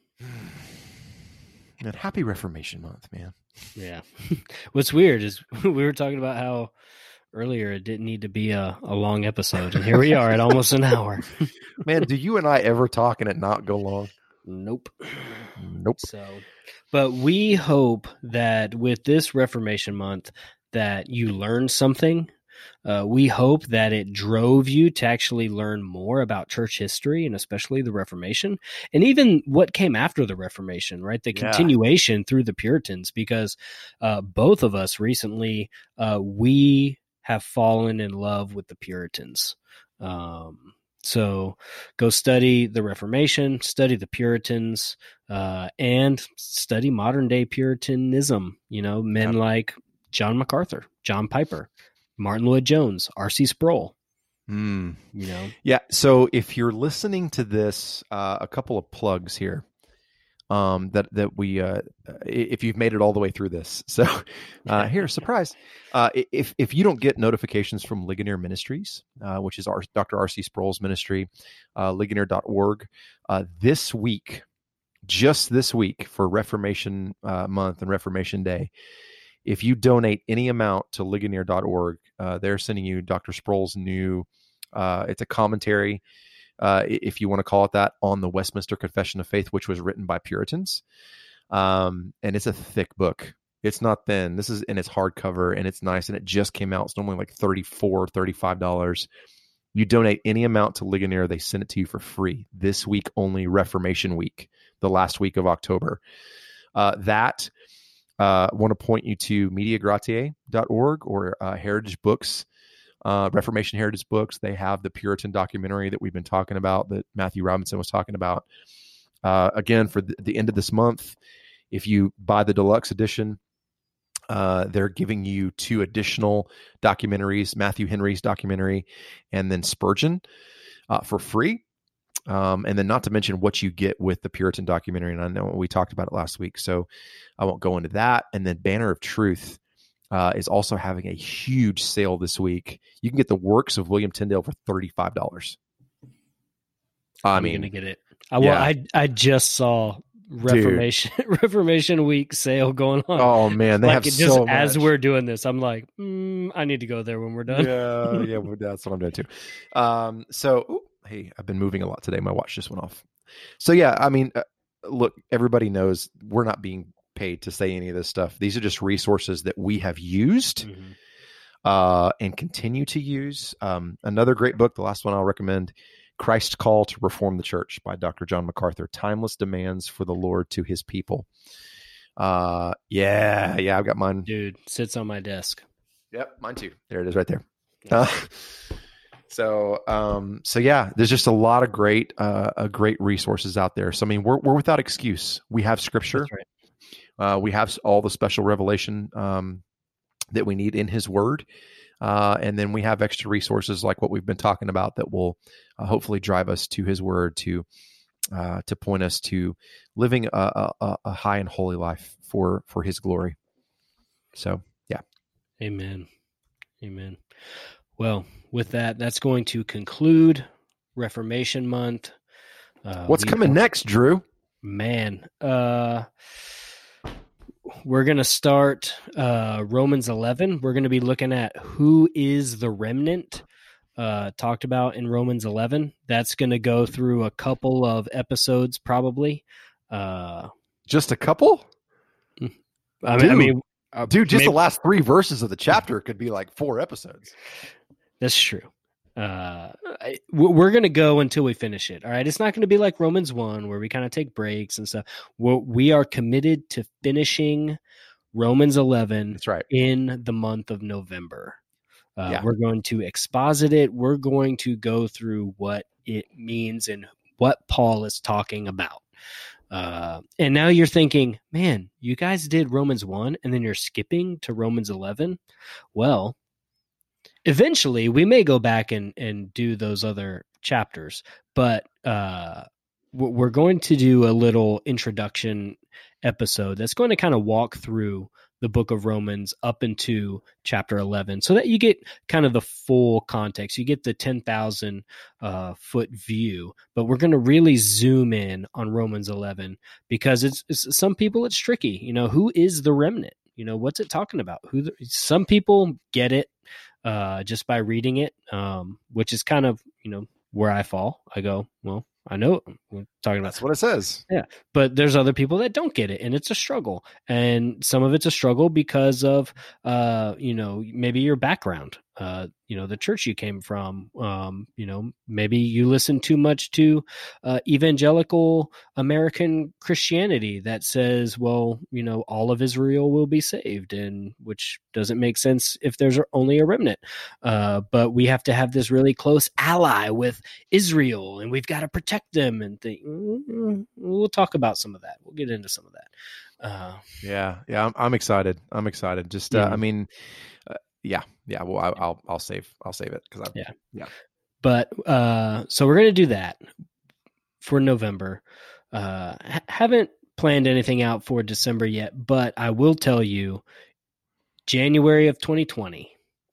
And happy Reformation Month, man. Yeah. What's weird is we were talking about how earlier it didn't need to be a, a long episode, and here we are at almost an hour. Man, do you and I ever talk and it not go long? Nope. Nope. So, but we hope that with this Reformation Month that you learned something. Uh, we hope that it drove you to actually learn more about church history and especially the Reformation and even what came after the Reformation, right? The Yeah. continuation through the Puritans, because uh, both of us recently, uh, we have fallen in love with the Puritans. Um, so go study the Reformation, study the Puritans, uh, and study modern day Puritanism, you know, men Yeah. like John MacArthur, John Piper, Martin Lloyd-Jones, R C Sproul. Mm. You know, Yeah. So if you're listening to this, uh, a couple of plugs here. Um, that that we, uh, if you've made it all the way through this, so uh, here, surprise! Uh, if if you don't get notifications from Ligonier Ministries, uh, which is our Doctor R C Sproul's ministry, uh, ligonier dot org, uh, this week, just this week for Reformation uh, Month and Reformation Day, if you donate any amount to ligonier dot org, uh, they're sending you Doctor Sproul's new. Uh, it's a commentary. Uh, if you want to call it that, on the Westminster Confession of Faith, which was written by Puritans. Um, and it's a thick book. It's not thin. This is, and it's hardcover and it's nice. And it just came out. It's normally like thirty-four dollars, thirty-five dollars. You donate any amount to Ligonier, they send it to you for free. This week only, Reformation Week, the last week of October. Uh, that, uh, I want to point you to media gratiae dot org or uh, Heritage Books. Uh, Reformation Heritage Books. They have the Puritan documentary that we've been talking about, that Matthew Robinson was talking about. Uh, again, for the, the end of this month, if you buy the deluxe edition, uh, they're giving you two additional documentaries, Matthew Henry's documentary and then Spurgeon, uh, for free. Um, and then not to mention what you get with the Puritan documentary. And I know we talked about it last week, so I won't go into that. And then Banner of Truth Uh, is also having a huge sale this week. You can get the works of William Tyndale for thirty-five dollars. I I'm mean, gonna get it. I, well, yeah. I I just saw Reformation Reformation Week sale going on. Oh man, they like have it just so as much. we're doing this, I'm like, mm, I need to go there when we're done. Yeah, yeah, well, that's what I'm doing too. Um, so, ooh, hey, I've been moving a lot today. My watch just went off. So yeah, I mean, uh, look, everybody knows we're not being paid to say any of this stuff. These are just resources that we have used Mm-hmm. uh, and continue to use. Um, another great book, the last one I'll recommend, Christ's Call to Reform the Church by Doctor John MacArthur, Timeless Demands for the Lord to His People. Uh, yeah, yeah, I've got mine. Dude, sits on my desk. Yep, mine too. There it is right there. Uh, so, um, so yeah, there's just a lot of great, uh, uh, great resources out there. So, I mean, we're, we're without excuse. We have scripture. That's right. Uh, we have all the special revelation um, that we need in His Word. Uh, and then we have extra resources like what we've been talking about that will uh, hopefully drive us to His Word to uh, to point us to living a, a, a high and holy life for, for His glory. So, yeah. Amen. Amen. Well, with that, that's going to conclude Reformation Month. Uh, What's we- coming next, Drew? Man, uh, we're going to start uh, Romans eleven. We're going to be looking at who is the remnant uh, talked about in Romans eleven. That's going to go through a couple of episodes probably. Uh, Just a couple? I mean, Dude. I mean uh, Dude, just maybe- the last three verses of the chapter could be like four episodes. That's true. Uh, I- we're going to go until we finish it. All right. It's not going to be like Romans one where we kind of take breaks and stuff. We're, we are committed to finishing Romans eleven That's right. in the month of November. Uh, Yeah. We're going to exposit it. We're going to go through what it means and what Paul is talking about. Uh, and now you're thinking, man, you guys did Romans one and then you're skipping to Romans eleven. Well, eventually we may go back and, and do those other chapters, but uh, we're going to do a little introduction episode that's going to kind of walk through the book of Romans up into chapter eleven so that you get kind of the full context. You get the ten thousand uh, foot view, but we're going to really zoom in on Romans eleven because it's, it's some people it's tricky. You know, who is the remnant? You know, what's it talking about? Who? The, some people get it. uh, just by reading it, um, which is kind of, you know, where I fall. I go, well, I know we're talking about. That's what it says. Yeah. But there's other people that don't get it, and it's a struggle. And some of it's a struggle because of, uh, you know, maybe your background, uh, you know, the church you came from, um, you know, maybe you listen too much to uh, evangelical American Christianity that says, well, you know, all of Israel will be saved, and which doesn't make sense if there's only a remnant. Uh, but we have to have this really close ally with Israel, and we've got to protect them and think. We'll talk about some of that. We'll get into some of that. Uh, yeah, yeah, I'm, I'm excited. I'm excited. Just, uh, yeah. I mean, uh, yeah, yeah. Well, I, I'll, I'll save, I'll save it because I, yeah, yeah. But uh, so we're gonna do that for November. Uh, ha- haven't planned anything out for December yet, but I will tell you, January of twenty twenty.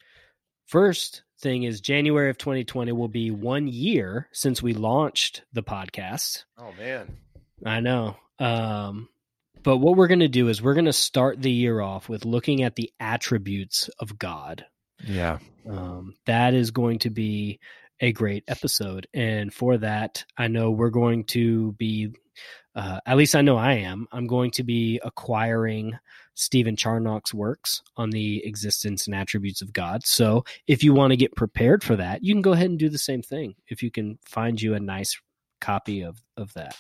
First thing is January of twenty twenty will be one year since we launched the podcast. Oh man, I know. Um, but what we're going to do is we're going to start the year off with looking at the attributes of God. Yeah. Um, that is going to be a great episode. And for that, I know we're going to be, uh, at least I know I am, I'm going to be acquiring Stephen Charnock's works on the existence and attributes of God. So if you want to get prepared for that, you can go ahead and do the same thing. If you can find you a nice copy of, of that.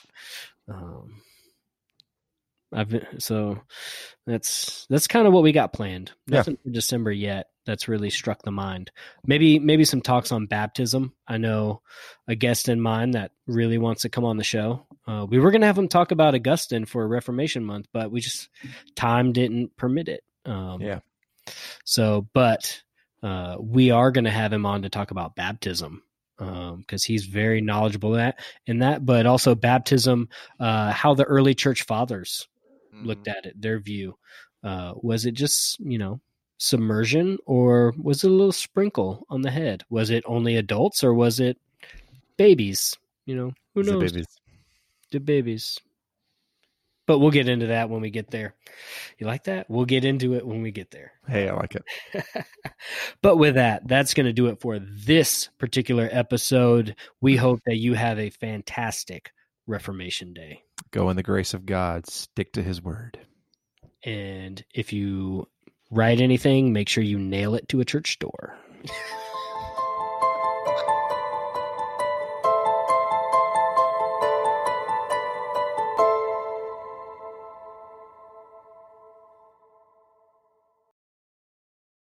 Um, I've been, so that's, that's kind of what we got planned. Nothing yeah. for December yet. That's really struck the mind. Maybe, maybe some talks on baptism. I know a guest in mind that really wants to come on the show. Uh, we were going to have him talk about Augustine for Reformation Month, but we just, time didn't permit it. Um, yeah. So, but uh, we are going to have him on to talk about baptism. Because um, he's very knowledgeable in that, in that, but also baptism, uh, how the early church fathers mm-hmm. looked at it, their view. Uh, was it just, you know, submersion, or was it a little sprinkle on the head? Was it only adults, or was it babies? You know, who knows? The babies. The babies. But we'll get into that when we get there. You like that? We'll get into it when we get there. Hey, I like it. But with that, that's going to do it for this particular episode. We hope that you have a fantastic Reformation Day. Go in the grace of God. Stick to his word. And if you write anything, make sure you nail it to a church door.